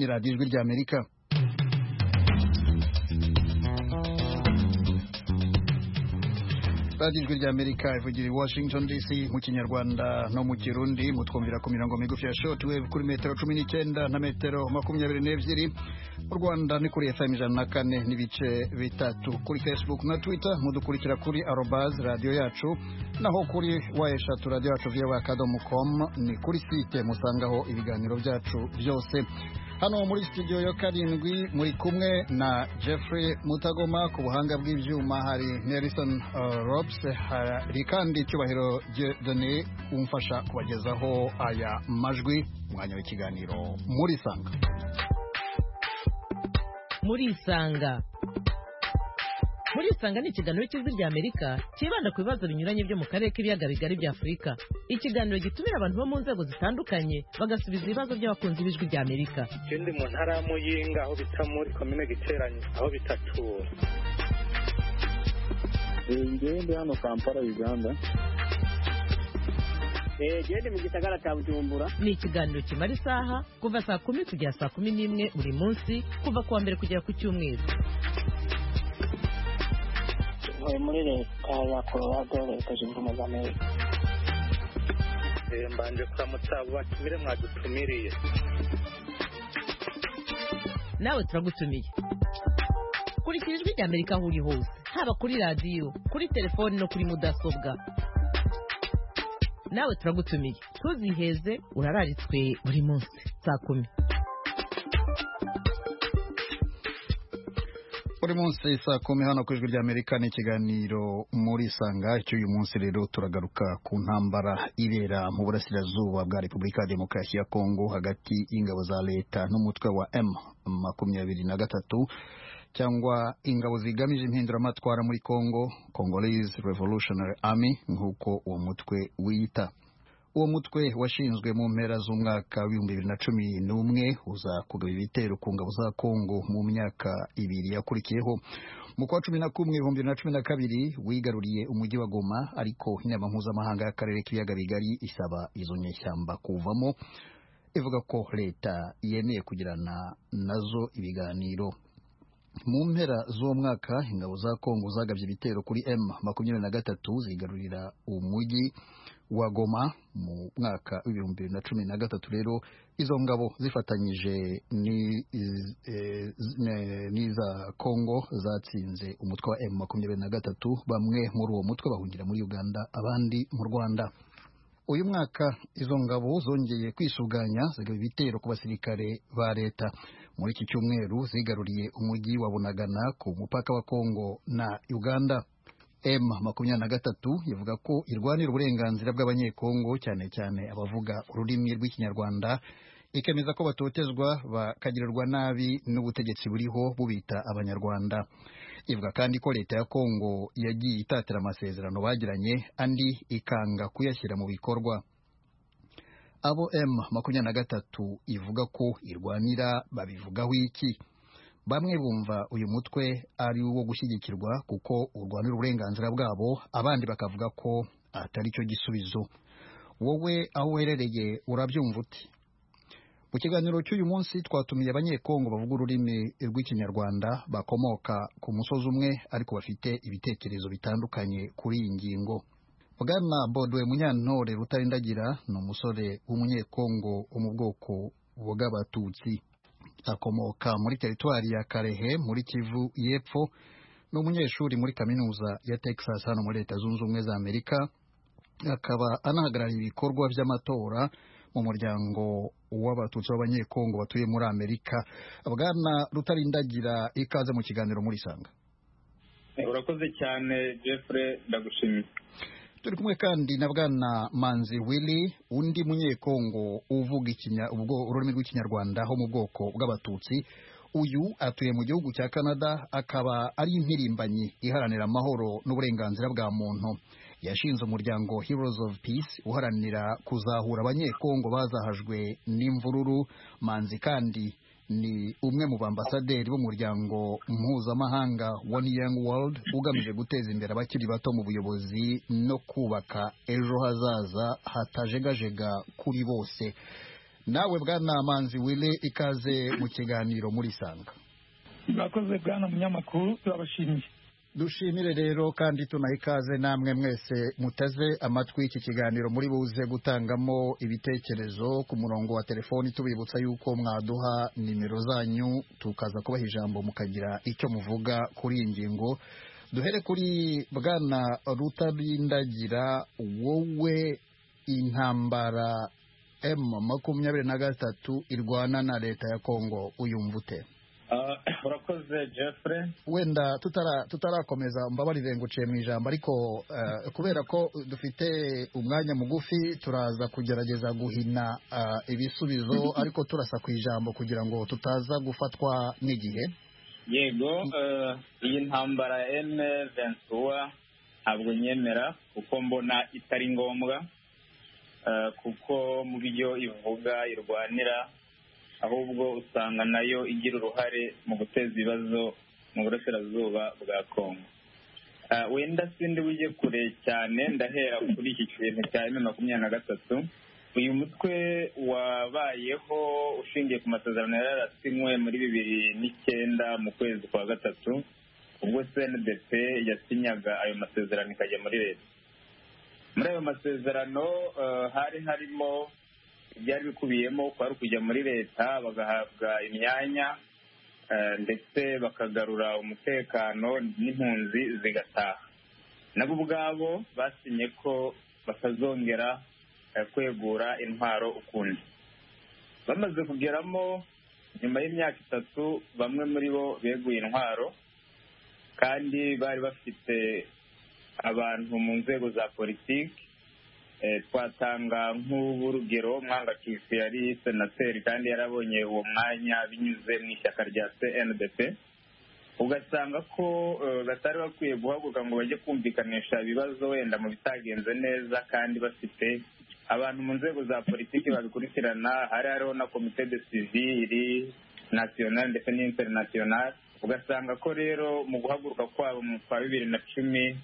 ni radiyo ijwi ry'Amerika. radiyo ijwi ry'Amerika ivugira i Washington DC mu Kinyarwanda no mu Kirundi, mutwumvira ku mirongo migufi ya shortwave kuri metero 19 na metero 22. Mu Rwanda ni kuri FM 104 n'ibice bitatu. Kuri Facebook na Twitter mudukurikira kuri @radio yacu, naho kuri eshatu radio yacu @voa.com, ni kuri site musangaho ibiganiro byacu byose. Hano muri studio yo karindwi muri kumwe na Jeffrey Mutagoma, ku buhanga bw'ivyuma hari Nelson Robs, hari kandi Cyubahiro Dieudonné umfasha kubagezaho aya majwi. Mwanya w'ikiganiro muri Sanga. Muri Sanga ni ikiganiro cy'Ijwi ry'Amerika kibanda ku bibazo binyuranye byo mu karere k'ibiyaga bigari bya Afurika. Ikiganiro gitumira abantu bo mu nzego zitandukanye bagasubiza ibibazo by'abakunzi b'Ijwi ry'Amerika. Ikindi mu ntara ya Muyinga aho bita muri komine Giteranyi aho bitatura. Ngende hano Kampala, Uganda. Gende mu gisagara cya Bujumbura. Ni ikiganiro kimara isaha kuva saa 10 kugera saa 11 buri munsi, kuva kuwa mbere kugera ku cyumweru. Muri leta ya Colorado, Leta Zunze Ubumwe za Amerika. Mbanje kuramutsa batumire mwadutumiriye. Nawe turagutumiye. Kurikira Ijwi ry'Amerika aho uri hose, haba kuri radio, kuri telefoni no kuri mudasobwa. Nawe turagutumiye. Tuziheze, urararitswe buri munsi saa 10. Buri munsi saa 10 hano ku Ijwi ry'Amerika ni ikiganiro muri Sanga. Cy'uyu munsi rero turagaruka ku ntambara ibera mu burasirazuba bwa Repubulika ya Demokarasi ya Kongo hagati y'ingabo za leta n'umutwe wa M23 cyangwa ingabo zigamije impinduramatwara muri Kongo, Congolese Revolutionary Army nk'uko uwo mutwe wiyita. Uwo mutwe washinzwe mu mpera z'umwaka wa 2011 uza kugaba ibitero ku ngabo za Kongo mu myaka ibiri yakurikiyeho. Mu kwa 11 2012 wigaruriye umujyi wa Goma, ariko inama mpuzamahanga y'akarere k'ibiyaga bigari isaba izo nyeshyamba kuvamo, ivuga ko leta yemeye kugirana nazo ibiganiro. Mu mpera z'uwo mwaka ingabo za Kongo zagabye ibitero kuri M23 zigarurira umujyi wa Goma mu mwaka wa 2013. Rero izo ngabo zifatanyije n'iza Kongo zatsinze umutwe wa M23. Bamwe muri uwo mutwe bahungira muri Uganda, abandi mu Rwanda. Uyu mwaka izo ngabo zongeye kwisuganya zigaba ibitero ku basirikare ba leta. Muri iki cyumweru zigaruriye umujyi wa Bunagana ku mupaka wa Kongo na Uganda. M23 ivuga ko irwanira uburenganzira bw'abanyekongo, cyane cyane abavuga ururimi rw'Ikinyarwanda, ikemeza ko batotezwa bakagirirwa nabi n'ubutegetsi buriho bubita abanyarwanda. Ivuga kandi ko leta ya Kongo yagiye itatira amasezerano bagiranye, andi ikanga kuyashyira mu bikorwa. Abo M23 ivuga ko irwanira babivugaho iki? Bamwe bumva uyu mutwe ari uwo gushyigikirwa kuko urwanira uburenganzira bwabo, abandi bakavuga ko atari cyo gisubizo. Wowe aho uherereye urabyumva uti? Mu kiganiro cy'uyu munsi twatumiye abanyekongo bavuga ururimi rw'Ikinyarwanda bakomoka ku musozi umwe ariko bafite ibitekerezo bitandukanye kuri iyi ngingo. Bwana Bodwe Munyantore Rutarindagira ni umusore w'umunyekongo wo mu bwoko bw'Abatutsi, akomoka muri teritwari ya Karehe muri Kivu y'Epfo. Ni umunyeshuri muri kaminuza ya Texas hano muri Leta Zunze Ubumwe za Amerika, akaba anahagarariye ibikorwa by'amatora mu muryango w'Abatutsi b'abanyekongo batuye muri Amerika. Bwana Rutarindagira, ikaze mu kiganiro muri Sanga. Urakoze cyane Jeffrey, ndagushimiye. Turi kumwe kandi na Bwana Manzi Willy, undi munyekongo uvuga ururimi rw'Ikinyarwanda ho mu bwoko bw'Abatutsi. Uyu atuye mu gihugu cya Canada, akaba ari impirimbanyi iharanira amahoro n'uburenganzira bwa muntu. Yashinze umuryango Heroes of Peace uharanira kuzahura abanyekongo bazahajwe n'imvururu. Manzi kandi ni umwe mu bambasaderi b'umuryango mpuzamahanga One Young World ugamije guteza imbere abakiri bato mu buyobozi no kubaka ejo hazaza hatajegajega kuri bose. nawe bwana Manzi Wile ikaze mu kiganiro muri Sanga. Murakoze bwana munyamakuru, turabashimiye. Dushimire rero kandi tunaha ikaze namwe mwese muteze amatwi iki kiganiro muri buze gutangamo ibitekerezo ku murongo wa telefoni, tubibutsa yuko mwaduha nimero zanyu tukaza kubaha ijambo mukagira icyo muvuga kuri iyi ngingo. Duhere kuri bwana Rutarindagira, wowe intambara M23 irwana na leta ya Kongo uyumva ute? Urakoze Jeffrey. Wenda tutarakomeza mbabarire nguciye mu ijambo, ariko kubera ko dufite umwanya mugufi turaza kugerageza guhina ibisubizo ariko turasa ku ijambo kugira ngo tutaza gufatwa n'igihe. Yego, iyi ntambara M23 ntabwo nyemera kuko mbona itari ngombwa, kuko mu byo ivuga irwanira ahubwo usanga nayo igira uruhare mu guteza ibibazo mu burasirazuba bwa Kongo. Wenda sindi wijye kure cyane, ndahera kuri iki kintu cya M23. Uyu mutwe wabayeho ushingiye ku masezerano yarasinywe muri 2009 mu kwezi kwa gatatu, ubwo CNDP yasinyaga ayo masezerano ikajya muri leta. Muri ayo masezerano hari harimo byari bikubiyemo kwari kujya muri leta bagahabwa imyanya ndetse bakagarura umutekano n'impunzi zigataha. Nabo ubwabo basinye ko batazongera kwegura intwaro ukundi. Bamaze kugeramo nyuma y'imyaka 3 bamwe muri bo beguye intwaro, kandi bari bafite abantu mu nzego za politiki. Twatanga nk'urugero Mwangacucu yari senateri kandi yarabonye uwo mwanya binyuze mu ishyaka rya CNDP. Ugasanga ko batari bakwiye guhaguruka ngo bajye kumvikanisha ibibazo wenda mu bitagenze neza, kandi bafite abantu mu nzego za politiki babikurikirana. Hariho na komite de civile national ndetse n'international. Ugasanga ko rero mu guhaguruka kwabo mu kwa 2010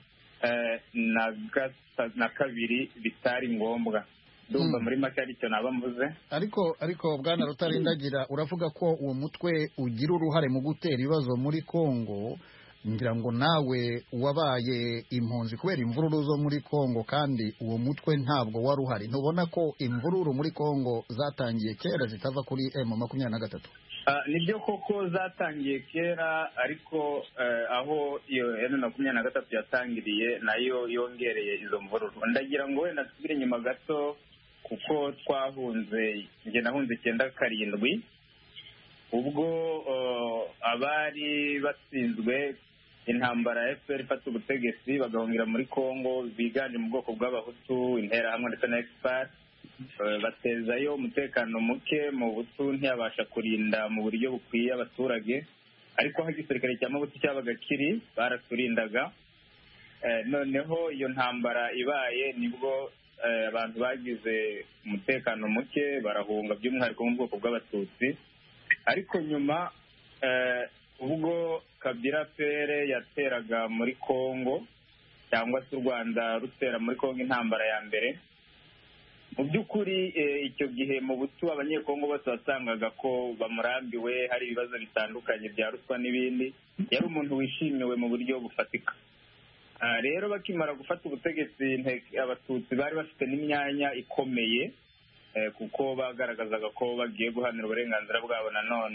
na kabiri bitari ngombwa. Ndumva muri make aricyo nabamvuze. Ariko bwana Rutarindagira, uravuga ko uwo mutwe ugira uruhare mu gutera ibibazo muri Kongo. Ngira ngo nawe wabaye impunzi kubera imvururu zo muri Kongo, kandi uwo mutwe ntabwo wari uhari. Ntubona ko imvururu muri Kongo zatangiye kera zitava kuri M23? Nibyo koko zatangiye kera, ariko aho iyo M23 yatangiriye nayo yongereye izo mvururu. Ndagira ngo wenda nsubire inyuma gato, kuko twahunze, nge nahunze 97 ubwo abari batsinzwe intambara ya FPR ifata ubutegetsi bagahungira muri Kongo, biganje mu bwoko bw'abahutu, interahamwe ndetse na expert. Batezayo umutekano muke mu Butu, ntiyabasha kurinda mu buryo bukwiye abaturage, ariko aho igisirikare cya Mabutu cyabaga kiri baraturindaga. Noneho iyo ntambara ibaye nibwo abantu bagize umutekano muke barahunga, by'umwihariko mu bwoko bw'abatutsi. Ariko nyuma ubwo Kabila Pere yateraga muri Kongo, cyangwa se u Rwanda rutera muri Kongo intambara ya mbere, mu by'ukuri icyo gihe mu Butu abanyekongo bose wasangaga ko bamurambiwe, hari ibibazo bitandukanye bya ruswa n'ibindi. Yari umuntu wishimiwe mu buryo bufatika. Rero bakimara gufata ubutegetsi, abatutsi bari bafite n'imyanya ikomeye, kuko bagaragazaga ko bagiye guhanira uburenganzira bwabo.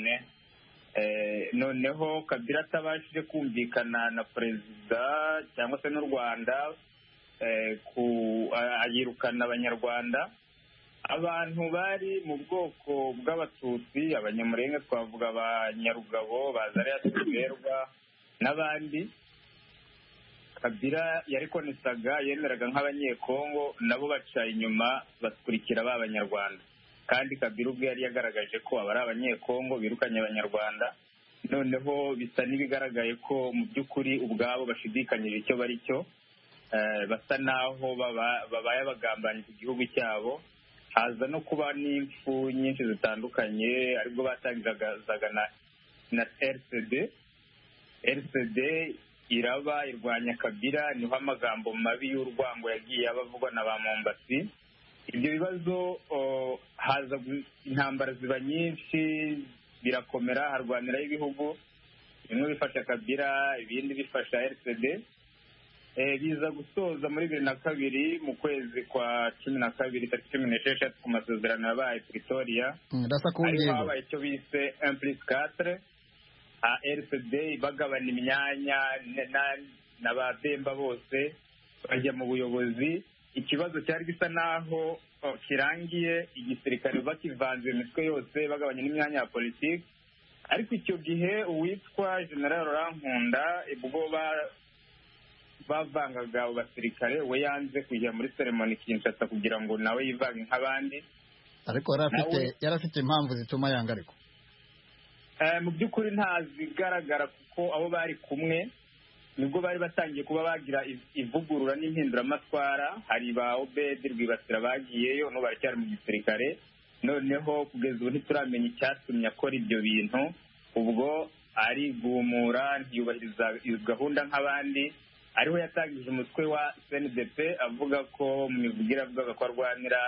Noneho Kabila atabashije kumvikana na perezida cyangwa se n'u Rwanda, ayirukana abanyarwanda. Abantu bari mu bwoko bw'abatutsi, abanyamurenge, twavuga abanyarugabo, bazariya tuberwa n'abandi, Kabila yarikonesaga, yemeraga nk'abanyekongo, nabo baca inyuma bakurikira b'abanyarwanda. Kandi Kabila ubwe yari yagaragaje ko aba ari abanyekongo birukanye abanyarwanda. Noneho bisa n'ibigaragaye ko mu by'ukuri ubwabo bashidikanyije icyo bari cyo, basa naho babaye abagambanyi ku gihugu cyabo. Haza no kuba n'impfu nyinshi zitandukanye, aribwo batangizaga na RCD iraba irwanya Kabila. Niho amagambo mabi y'urwango yagiye abavugwa na ba Mombasi. ibyo bibazo haza intambara ziba nyinshi, birakomera, harwaniraho ibihugu bimwe bifasha Kabila, ibindi bifasha RCD. Biza gusoza muri 2002 mu kwezi kwa 12 tariki 16 ku masezerano yabaye Pretoria. Ariho habaye icyo bise 1+4, RCD bagabana imyanya n'abademba bose bajya mu buyobozi. Ikibazo cyari gisa naho kirangiye, igisirikare bakivanze imitwe yose bagabanya n'imyanya ya politiki. Ariko icyo gihe uwitwa General Rankunda ubwo bavangaga abo basirikare, we yanze kujya muri ceremony Kinshasa kugira ngo nawe yivange nk'abandi. Ariko yari afite impamvu zituma yanga. Ariko mu by'ukuri ntazigaragara, kuko abo bari kumwe nibwo bari batangiye kuba bagira ivugurura n'impinduramatwara. Hari ba Obed Rwibasira bagiyeyo, no baracyari mu gisirikare. Noneho kugeza ubu ntituramenya icyatumye akora ibyo bintu. Ubwo arigumura, ntiyubahiriza gahunda nk'abandi. Ariho yatangije umutwe wa CNDP avuga ko mu mivugire avuga ko arwanira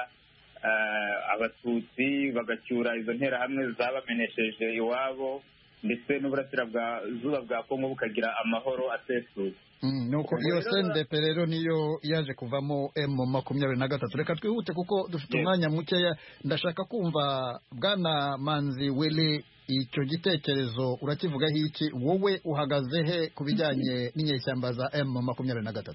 abatutsi, bagacyura izo nterahamwe zabamenesheje iwabo, ndetse n'uburasirazuba bwa Kongo bukagira amahoro asesuye. Nuko iyo CNDP rero niyo yaje kuvamo M23. Reka twihute kuko dufite umwanya mukeya. Ndashaka kumva Bwana Manzi Wele, icyo gitekerezo urakivugaho iki? Wowe uhagaze he ku bijyanye n'inyeshyamba za M23?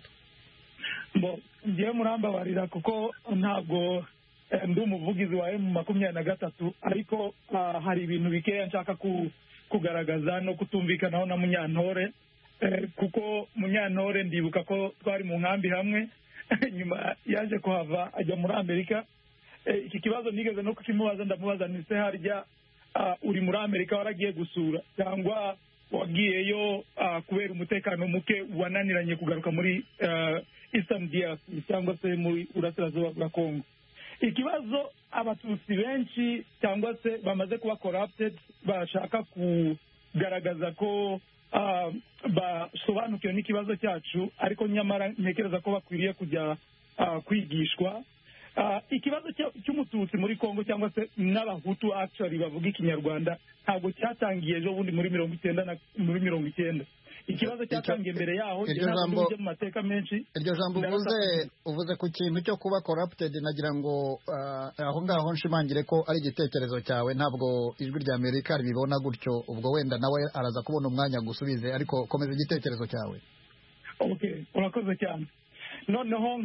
Ngiye murambabarira kuko ntabwo ndi umuvugizi wa M23, ariko hari ibintu bikeya nshaka kugaragaza no kutumvikanaho na Munyantore, kuko Munyantore ndibuka ko twari mu nkambi hamwe nyuma yaje kuhava ajya muri Amerika. Iki kibazo nigeze no kukimubaza, ndamubaza nti se harya uri muri Amerika waragiye gusura cyangwa wagiyeyo kubera umutekano muke wananiranye kugaruka muri Eastern DRC cyangwa se muri urasirazuba bwa Kongo? Ikibazo abatutsi benshi cyangwa se bamaze kuba corrupted bashaka kugaragaza ko basobanukiwe n'ikibazo cyacu, ariko nyamara ntekereza ko bakwiriye kujya kwigishwa. Ikibazo cy'umututsi muri Kongo cyangwa se n'abahutu actually bavuga ikinyarwanda ntabwo cyatangiye ejo bundi muri 1990. Ikibazo cyatangiye mbere yaho, mu mateka menshi. Iryo jambo uvuze ku kintu cyo kuba corrupted, nagira ngo aho ngaho nshimangire ko ari igitekerezo cyawe, ntabwo ijwi rya Amerika ribibona gutyo. Ubwo wenda nawe araza kubona umwanya gusubize, ariko komeza igitekerezo cyawe. Okay, urakoze cyane. Noneho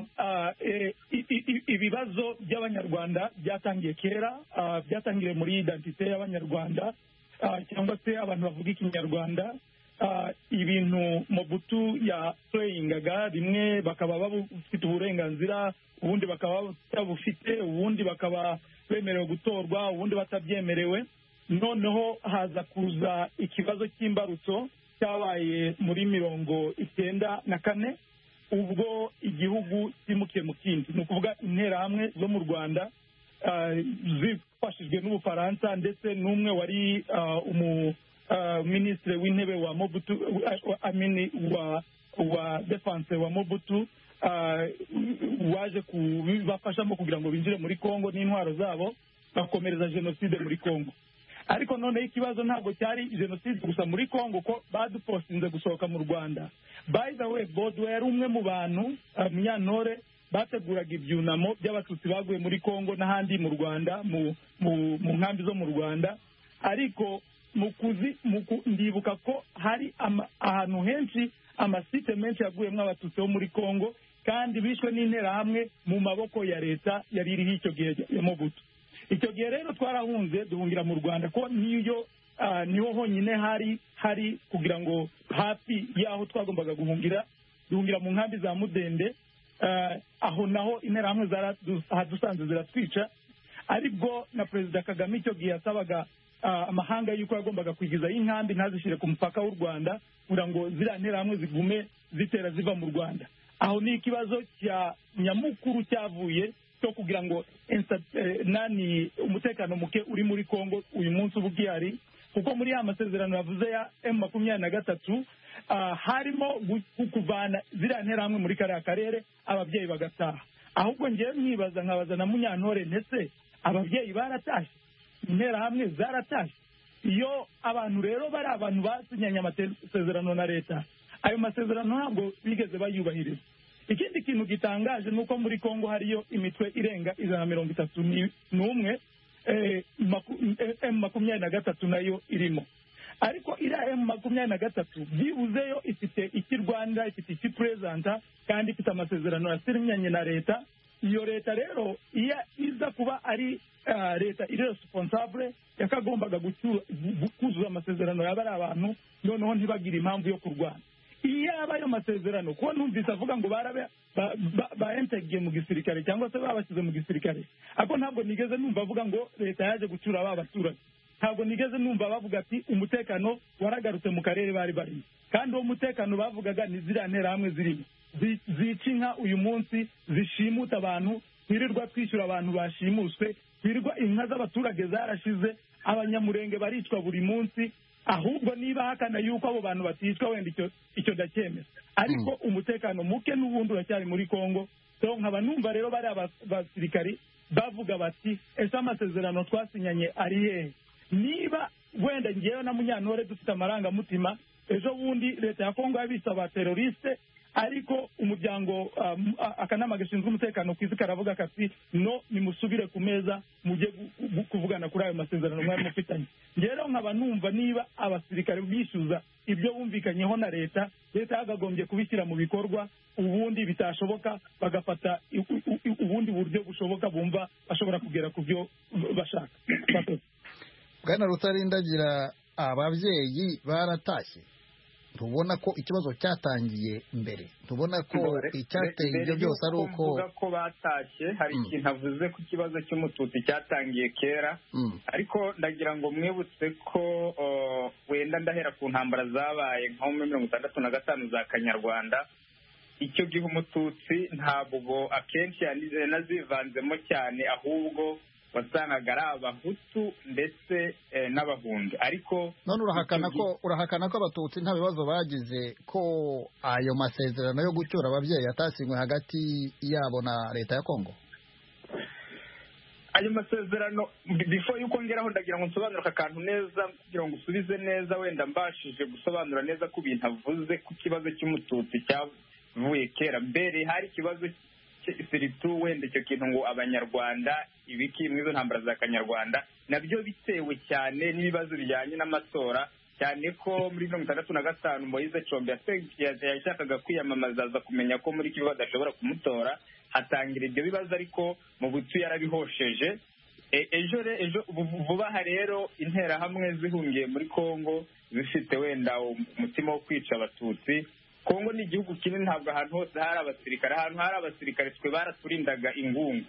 ibibazo by'Abanyarwanda byatangiye kera, byatangiriye muri identite y'Abanyarwanda cyangwa se abantu bavuga ikinyarwanda. Ibintu Mobutu yasoyingaga, rimwe bakaba bafite uburenganzira, ubundi bakaba batabufite, ubundi bakaba bemerewe gutorwa, ubundi batabyemerewe. Noneho haza kuza ikibazo cy'imbarutso cyabaye muri 1994, ubwo igihugu cyimukiye mu kindi. Ni ukuvuga interahamwe zo mu Rwanda zifashijwe n'Ubufaransa, ndetse n'umwe wari minisitiri w'intebe wa Mobutu, wa defense wa Mobutu, waje kubafashamo kugira ngo binjire muri Kongo n'intwaro zabo, bakomereza jenoside muri Kongo. Ariko noneho ikibazo ntabwo cyari jenoside gusa muri Kongo, ko badupostinze gusohoka mu Rwanda. By the way, Bodo yari umwe mu bantu Munyantore bateguraga ibyunamo by'abatutsi baguye muri Kongo n'ahandi mu Rwanda, mu nkambi zo mu Rwanda. Ariko ndibuka ko hari ahantu henshi, amasite menshi yaguyemo abatutsi bo muri Kongo, kandi bishwe n'interahamwe mu maboko ya leta yari iriho icyo gihe ya Mobutu. Icyo gihe rero twarahunze duhungira mu Rwanda, ko niho honyine hari kugira ngo hafi y'aho twagombaga duhungira mu nkambi za Mudende. Aho naho interahamwe dusanze ziratwica, aribwo na Perezida Kagame icyo gihe yasabaga amahanga y'uko yagombaga kwigizaho inkambi ntazishyire ku mupaka w'u Rwanda kugira ngo ziriya nterahamwe zigume zitera ziva mu Rwanda. Aho ni ikibazo cya nyamukuru cyavuye cyo kugira ngo umutekano muke uri muri Kongo uyu munsi uba ugihari, kuko muri ya masezerano yavuze ya M23 harimo kuvana ziriya nterahamwe muri kariya karere, ababyeyi bagataha. ahubwo ngewe mwibaza nkabaza na Munyantore ndetse ababyeyi baratashye, interahamwe zaratashye. Iyo abantu rero bari abantu basinyanye amasezerano na leta, ayo masezerano ntabwo bigeze bayubahiriza. Ikindi kintu gitangaje ni uko muri Kongo hariyo imitwe irenga 131 M23 nayo irimo, ariko iriya M23 byibuzeyo ifite ikirwanira, ifite ikipresenta kandi ifite amasezerano yasinyanye na leta. Iyo leta rero iyo iza kuba ari leta iri responsable yakagombaga kuzuza amasezerano y'abari abantu, noneho ntibagire impamvu yo kurwana. Iyo abayo masezerano kuko numvise avuga ngo barabe baentegiye mu gisirikare cyangwa se babashyize mu gisirikare, ariko ntabwo nigeze numva avuga ngo leta yaje gucura aba baturage. Ntabwo nigeze numva bavuga ati umutekano waragarutse mu karere bari barimo, kandi uwo mutekano bavugaga ni ziriya nterahamwe zirimo zica inka uyu munsi, zishimuta abantu, twirirwa twishyura abantu bashimuswe, twirirwa inka z'abaturage zarashize, abanyamurenge baricwa buri munsi. Ahubwo niba hakana yuko abo bantu baticwa, wenda icyo ndacyemeza, ariko umutekano muke n'ubundi uracyari muri Kongo. So nkaba numva rero bari abasirikari bavuga bati ese amasezerano twasinyanye ari hehe? Niba wenda ngewe na Munyantore dufite amarangamutima, ejo bundi leta ya Kongo yabise abateroriste, ariko umuryango akanama gashinzwe umutekano ku isi karavuga kati no, nimusubire ku meza mujye kuvugana kuri ayo masezerano mwari mufitanye. Rero nkaba numva niba abasirikare bishyuza ibyo bumvikanyeho na leta yagagombye kubishyira mu bikorwa, ubundi bitashoboka bagafata ubundi buryo bushoboka bumva bashobora kugera ku byo bashaka. Bwana Rutarindagira, ababyeyi baratashye, tubona ko ikibazo cyatangiye mbere, tubona ko icyateye ibyo byose ari uko mvuga ko batashye. Hari ikintu avuze ku kibazo cy'umututsi cyatangiye kera, ariko ndagira ngo mwibutse ko wenda ndahera ku ntambara zabaye nko muri 1965 za Kanyarwanda. Icyo gihe umututsi ntabwo akenshi yanazivanzemo cyane, ahubwo wasangaga ari abahutu ndetse n'abahunde. Ariko none urahakana ko abatutsi nta bibazo bagize, ko ayo masezerano yo gucyura ababyeyi yatasinywe hagati yabo na leta ya Kongo? Ayo masezerano before yuko ngeraho ndagira ngo nsobanure akantu neza kugira ngo usubize neza, wenda mbashije gusobanura neza ku bintu avuze ku kibazo cy'umututsi cyavuye kera. Mbere hari ikibazo siritu wenda icyo kintu ngo abanyarwanda ibiki mu izo ntambara za Kanyarwanda, nabyo bitewe cyane n'ibibazo bijyanye n'amatora, cyane ko muri 1965 Moise Chombe yashakaga kwiyamamaza, aza kumenya ko muri Kivu badashobora kumutora, hatangira ibyo bibazo, ariko mu butu yarabihosheje. Ejo vuba aha rero interahamwe zihungiye muri Kongo zifite wenda umutima wo kwica abatutsi. Kongo ni igihugu kinini, ntabwo ahantu hose hari abasirikare. Ahantu hari abasirikare twe baraturindaga ingungu.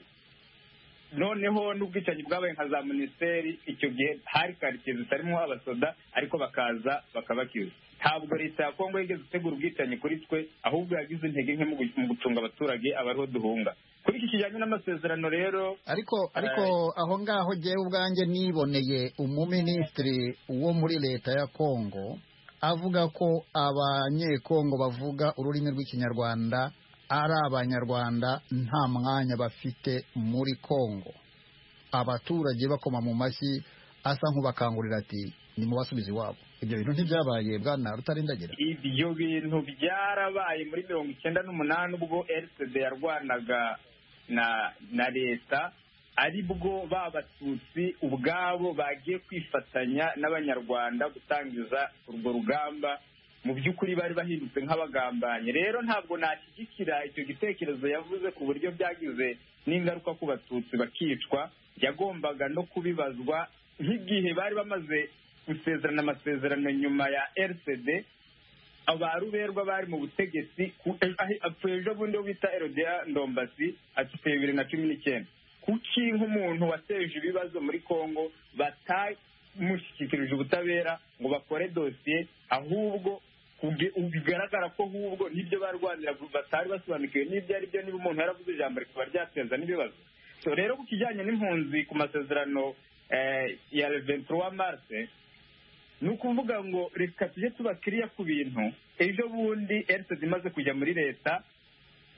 Noneho n'ubwicanyi bwabaye nka za minisiteri, icyo gihe hari karitsiye zitarimo abasoda, ariko bakaza bakabakiza. Ntabwo leta ya Kongo yigeze gutegura ubwicanyi kuri twe, ahubwo yagize intege nke mu gucunga abaturage abariho duhunga. Kuri iki kijyanye n'amasezerano rero, ariko aho ngaho jyewe ubwanjye niboneye umuminisitiri wo muri leta ya Kongo avuga ko abanyekongo bavuga ururimi rw'ikinyarwanda ari abanyarwanda nta mwanya bafite muri Kongo. Abaturage bakoma mu mashyi, asa nk'ubakangurira ati ni mu basubiza iwabo. Ibyo bintu ntibyabaye, Bwana Rutarindagira? Ibyo bintu byarabaye muri 1998 ubwo RCD yarwanaga na leta, ari bwo b'abatutsi ubwabo bagiye kwifatanya n'abanyarwanda gutangiza urwo rugamba. Mu by'ukuri bari bahindutse nk'abagambanye. Rero ntabwo nashyigikira icyo gitekerezo yavuze ku buryo byagize n'ingaruka ku batutsi bakicwa. Yagombaga no kubibazwa nk'igihe bari bamaze gusezerana amasezerano nyuma ya RCD, abaruberwa bari mu butegetsi. Ejo bundi bita Erodia Ndombasi atuteye 2019. Kuki nk'umuntu wateje ibibazo muri Kongo batamushyikirije ubutabera ngo bakore dosiye, ahubwo bigaragara ko ahubwo n'ibyo barwanira batari basobanukiwe n'ibyo ari byo, niba umuntu yaravuze ijambo rikaba ryateza n'ibibazo. So rero ku kijyanye n'impunzi ku masezerano ya 23 Mars, ni ukuvuga ngo reka tujye tuba kiriya ku bintu. Ejo bundi RCD imaze kujya muri leta,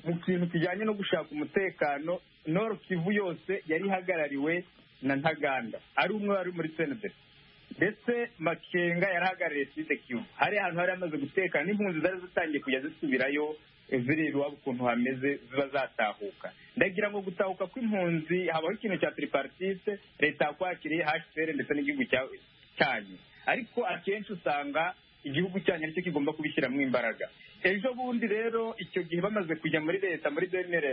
mu kintu kijyanye no gushaka umutekano Nord Kivu yose yari ihagarariwe na Ntaganda, ari umwe wari muri CNDP, ndetse Makenga yarahagarariye Sud Kivu. Hari ahantu hari amaze gutekana, n'impunzi zari zitangiye kujya zisubirayo zireba iwabo ukuntu hameze, ziba zatahuka. Ndagira ngo gutahuka kw'impunzi habaho ikintu cya tripartite, leta yakwakiriye, HCR ndetse n'igihugu cyanyu, ariko akenshi usanga igihugu cyanyu aricyo kigomba kubishyiramo imbaraga. Ejo bundi rero icyo gihe bamaze kujya muri leta muri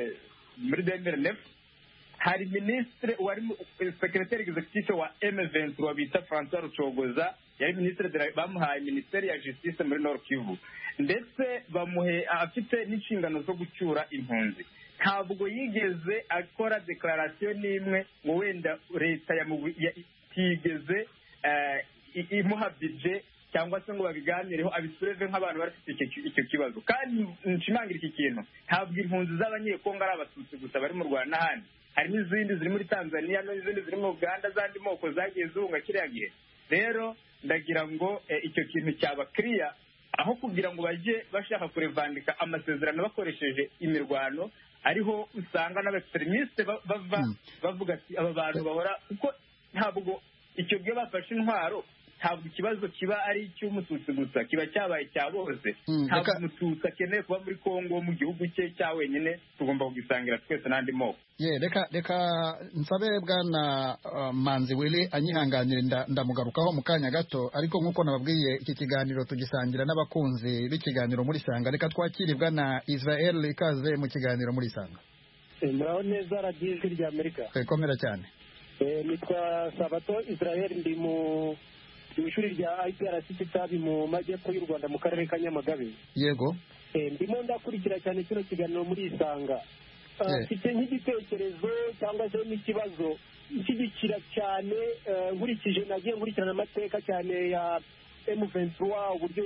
2009, hari ministre wari secretary executive wa M23 bita François Rucogoza, yari ministre bamuhaye ministeri ya justice muri Nord Kivu, ndetse bamuhe afite n'inshingano zo gucyura impunzi. Ntabwo yigeze akora declaration n'imwe ngo wenda leta yatigeze imuha budget cyangwa se ngo babiganireho abisureve nk'abantu bafite icyo kibazo. Kandi nshimangira iki kintu, ntabwo impunzi z'abanyekongo ari abatutsi gusa bari mu Rwanda n'ahandi, hari n'izindi ziri muri Tanzania n'izindi ziri mu Uganda, zandi moko zagiye zunga kiriya gihe. Rero ndagira ngo icyo kintu cyaba clear, aho kugira ngo bajye bashaka kurevandika amasezerano bakoresheje imirwano, ariho usanga n'abextremiste bavuga ati aba bantu bahora, kuko ntabwo icyo gihe bafashe intwaro, ntabwo ikibazo kiba ari icy'umututsi gusa, kiba cyabaye cya bose. Ntabwo umututsi akeneye kuba muri Kongo mu gihugu cye cya wenyine, tugomba kugisangira twese n'andi moko. Reka nsabe bwana Manzi Willy anyihanganire, ndamugarukaho mu kanya gato, ariko nk'uko nababwiye iki kiganiro tugisangira n'abakunzi b'ikiganiro muri Sanga. Reka twakire bwana Israel, ikaze mu kiganiro muri Sanga. Muraho neza, radiyo ijwi rya Amerika. Komera cyane. Nitwa Sabato Israel, ndi mu ishuri rya IPRC Kitabi mu majyepfo y'u Rwanda mu karere ka Nyamagabe. Yego. Ndimo ndakurikira cyane kino kiganiro muri Isanga. Mfite nk'igitekerezo cyangwa se n'ikibazo nshyigikira cyane, nkurikije nagiye nkurikirana amateka cyane ya M23, uburyo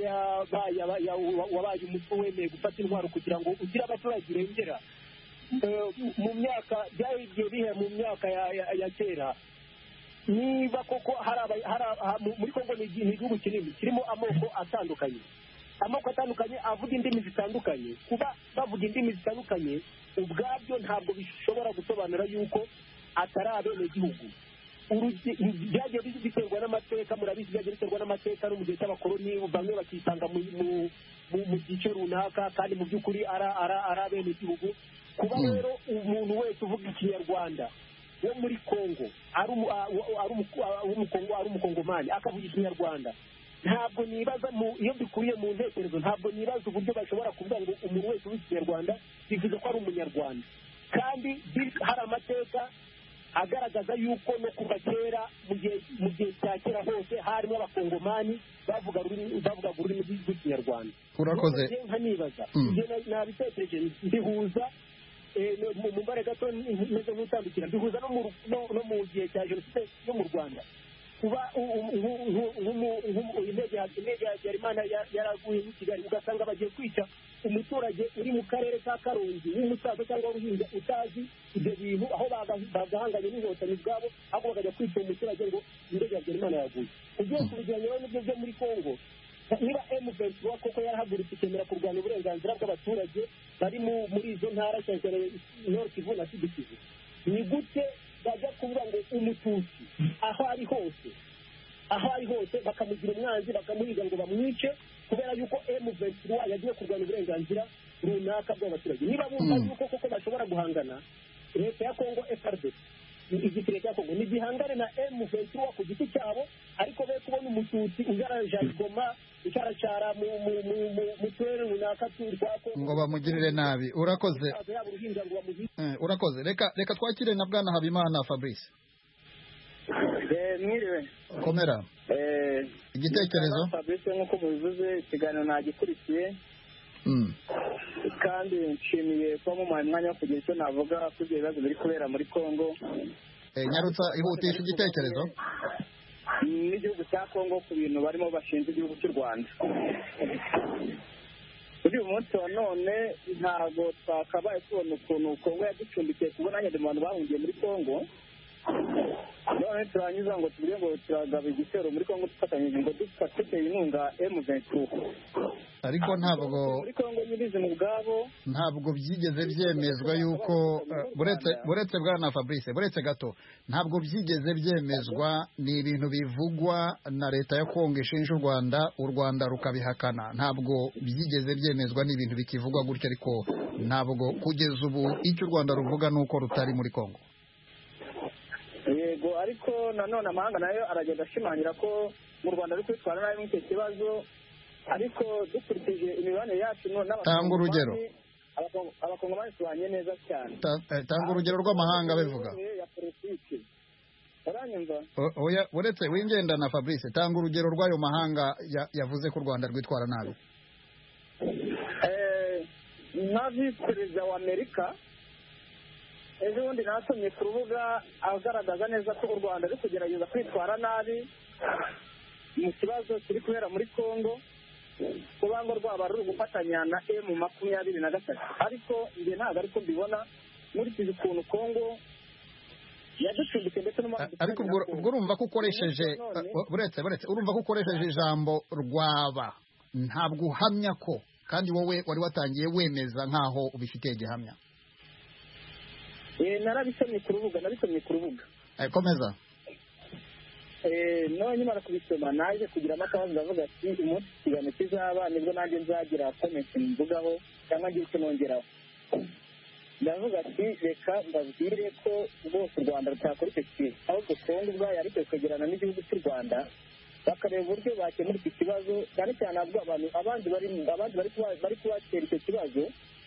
wabaye umutwe wemeye gufata intwaro kugira ngo ugire abaturage urengera. Mu myaka byagiye bihe mu myaka ya kera, niba koko muri Kongo ni igihugu kinini kirimo amoko atandukanye avuga indimi zitandukanye. Kuba bavuga indimi zitandukanye ubwabyo ntabwo bishobora gusobanura yuko atari abenegihugu. Byagiye biterwa n'amateka, murabizi byagiye biterwa n'amateka no mu gihe cy'abakoloni, bamwe bakisanga mu gice runaka kandi mu by'ukuri ari abenegihugu. Kuba rero umuntu wese uvuga ikinyarwanda wo muri Kongo ari umukongomani akavuga ikinyarwanda, ntabwo nibaza iyo bikuriye mu ntekerezo, ntabwo nibaza uburyo bashobora kuvuga ngo umuntu wese uvuga ikinyarwanda bivuze ko ari umunyarwanda. Kandi hari amateka agaragaza yuko no kuva kera mu gihe cya kera hose harimo abakongomani bavuga ururimi rw'ikinyarwanda. Urakoze. Nkanibaza nabitekereje ndihuza mu mbare gato meze nk'utandukira, ndihuza no mu gihe cya jenoside yo mu Rwanda. Kuba indege ya Habyarimana yaraguye muri Kigali, ugasanga bagiye kwica umuturage uri mu karere ka Karongi w'umusaza cyangwa w'uruhinja utazi ibyo bintu, aho bagahanganye n'inkotanyi bwabo, ahubwo bakajya kwica umuturage ngo indege ya Habyarimana yaguye. Ugiye kubigeranya n'ibyo byo muri Kongo, niba M23 koko yarahagurutse ikemera kurwanya uburenganzira bw'abaturage bari muri izo ntara cyane Nord Kivu na Sud Kivu, ni gute bajya kuvuga ngo umututsi aho ari hose bakamugira umwanzi, bakamuhiga ngo bamwice kubera yuko M23 yagiye kurwanya uburenganzira runaka bw'abaturage? Niba bumva yuko koko bashobora guhangana, leta ya Kongo FARDC igisirikare cya Kongo nigihangane na M23 ku giti cyabo, ariko be kubona umututsi ujarajoma icyaracara mu turere runaka ngo bamugirire nabi. Urakoze. Reka twakire na bwana Habimana Fabrice. Mwiriwe. Komera. Igitekerezo. Fabrice, nk'uko mubivuze ikiganiro nagikurikiye, kandi nshimiye kuba mumaye umwanya wo kugira icyo navuga kuri ibyo bibazo biri kubera muri Kongo. Nyarutsa, ihutisha igitekerezo. N'igihugu cya Kongo ku bintu barimo bashinja igihugu cy'u Rwanda. Kuri uyu munsi wa none ntabwo twakabaye tubona ukuntu Kongo yaducumbikiye kubona nyine abantu bahungiye muri Kongo, none turangiza ngo tubwire ngo turagaba igitero muri Kongo dufatanyije ngo dufate inkunga M23 ariko ntabwo muri Kongo nyirizi mu bwabo ntabwo byigeze byemezwa yuko buretse bwana Fabrice buretse gato ntabwo byigeze byemezwa ni ibintu bivugwa na leta ya Kongo ishinja u Rwanda rukabihakana ntabwo byigeze byemezwa ni ibintu bikivugwa gutya ariko ntabwo kugeza ubu icyo u Rwanda ruvuga nuko rutari muri Kongo. Yego ariko nanone amahanga nayo aragenda ashimangira ko mu Rwanda ari kwitwara nabi muri icyo kibazo ariko dukurikije imibanire yacu tanga urugero abakongomani tubanye neza cyane tanga urugero rw'amahanga bivuga uretse wingenda na Fabrice tanga urugero rw'ayo mahanga yavuze ko u Rwanda rwitwara nabi nka visi perezida wa Amerika ejo bundi nasomye ku rubuga agaragaza neza ko u Rwanda ruri kugerageza kwitwara nabi mu kibazo kiri kubera muri Kongo kuba ngo rwaba ruri gufatanya na M23 ariko njye ntabwo ariko mbibona nkurikije ukuntu Kongo yaducumbitse ndetse ariko ubwo urumva ko ukoresheje urumva ko ukoresheje ijambo rwaba ntabwo uhamya ko kandi wowe wari watangiye wemeza nk'aho ubifitiye gihamya. Narabisomye ku rubuga komeza. None nyuma kubisoma naje kugira amakabazo ndavuga ati umunsi ikiganiro kizaba nibwo nanjye nzagira comment mvugaho cyangwa ngira icyo nongeraho ndavuga ati reka mbabwire ko bose u Rwanda rutakora icyo kintu ahubwo Kongo ubwayo ariko ikegerana n'igihugu cy'u Rwanda bakareba uburyo bakemura iki kibazo cyane cyane abwo abantu abandi bari kubatera icyo kibazo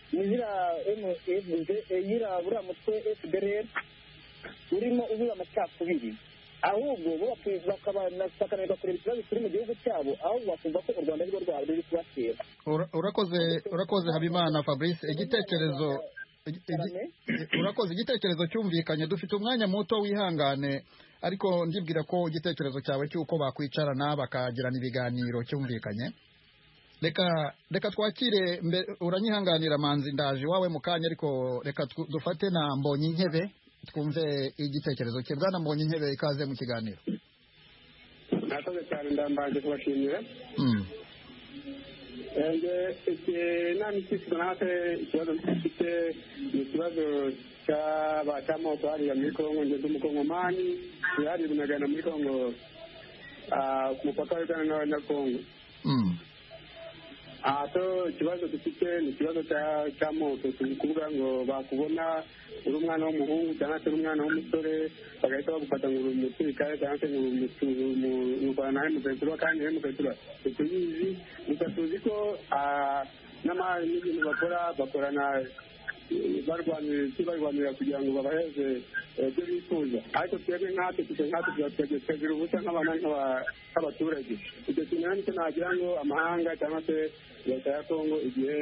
yira buriya mutwe FDLR urimo ubuza amacakubiri ahubwo bakananirwa kureba ikibazo kiri mu gihugu cyabo ahubwo bakumva ko u Rwanda arirwo rwabo ruri kubatera. Urakoze Habimana Fabrice igitekerezo cyumvikanye dufite umwanya muto wihangane ariko ndibwira ko igitekerezo cyawe cy'uko bakwicarana bakagirana ibiganiro cyumvikanye. Reka twakire uranyihanganira manzi ndaje wawe mu kanya ariko reka dufate na Mbonyi Nkebe twumve igitekerezo cye. Bwana Mbonyi Nkebe ikaze mu kiganiro. Nakoze cyane ndambaje kubashimira. Nani kisi nate ikibazo gifite ikibazo cy'amoko hariya muri Kongo ngeze mu Kongomani yari bunagana muri Kongo ku mupaka w'Uganda na Kongo. So ikibazo dufite ni ikibazo cy'amoko kuvuga ngo bakubona uri umwana w'umuhungu cyangwa se uri umwana w'umusore bagahita bagufata ngo uri umusirikare cyangwa se ngo urwana na M23 kandi M23 tuyizi gusa tuzi ko n'ibintu bakorana barwanira kugira ngo babaheze ibyo bifuza ariko twebwe nkatwe tukagira ubusa nk'abaturage icyo kintu rero nicyo nagira ngo amahanga cyangwa se leta ya Kongo igihe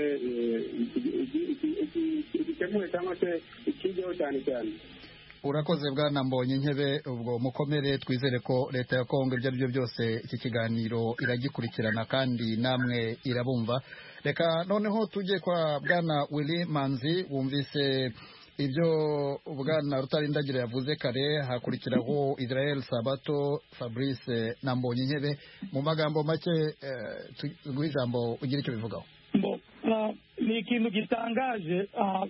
igikemuye cyangwa se ikigeho cyane cyane. Urakoze Bwana Mbonyi Nkebe ubwo mukomere twizere ko leta ya Kongo ibyo ari byo byose iki kiganiro iragikurikirana kandi namwe irabumva. Reka noneho tujye kwa Bwana Willy Manzi wumvise ibyo Bwana Rutarindagira yavuze kare hakurikiraho Israel Sabato Fabrice na Mbonyi Nkebe mu magambo make ijambo ugira icyo bivugaho. Ni ikintu gitangaje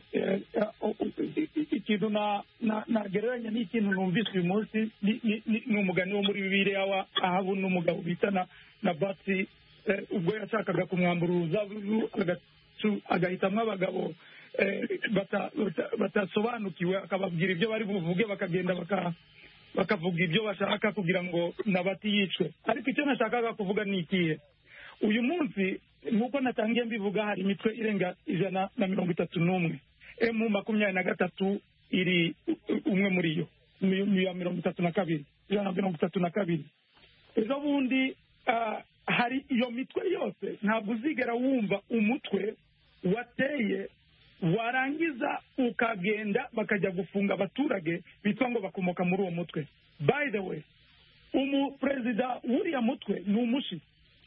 ikintu nagereranya n'ikintu numvise uyu munsi ni umugani wo muri Bibiliya ahabu n'umugabo bitana na Batsi ubwo yashakaga kumwambura uruzabibu agahitamwo abagabo batasobanukiwe akababwira ibyo bari buvuge bakagenda bakavuga ibyo bashaka kugira ngo nabati yicwe. Ariko icyo nashakaga kuvuga ni ikihe uyu munsi nk'uko natangiye mbivuga hari imitwe irenga 131 M23 iri umwe muri yo ya 132 ejo bundi hari iyo mitwe yose ntabwo uzigera wumva umutwe wateye warangiza ukagenda bakajya gufunga abaturage bitwa ngo bakomoka muri uwo mutwe. By the way umuperezida w'uriya mutwe ni umushi,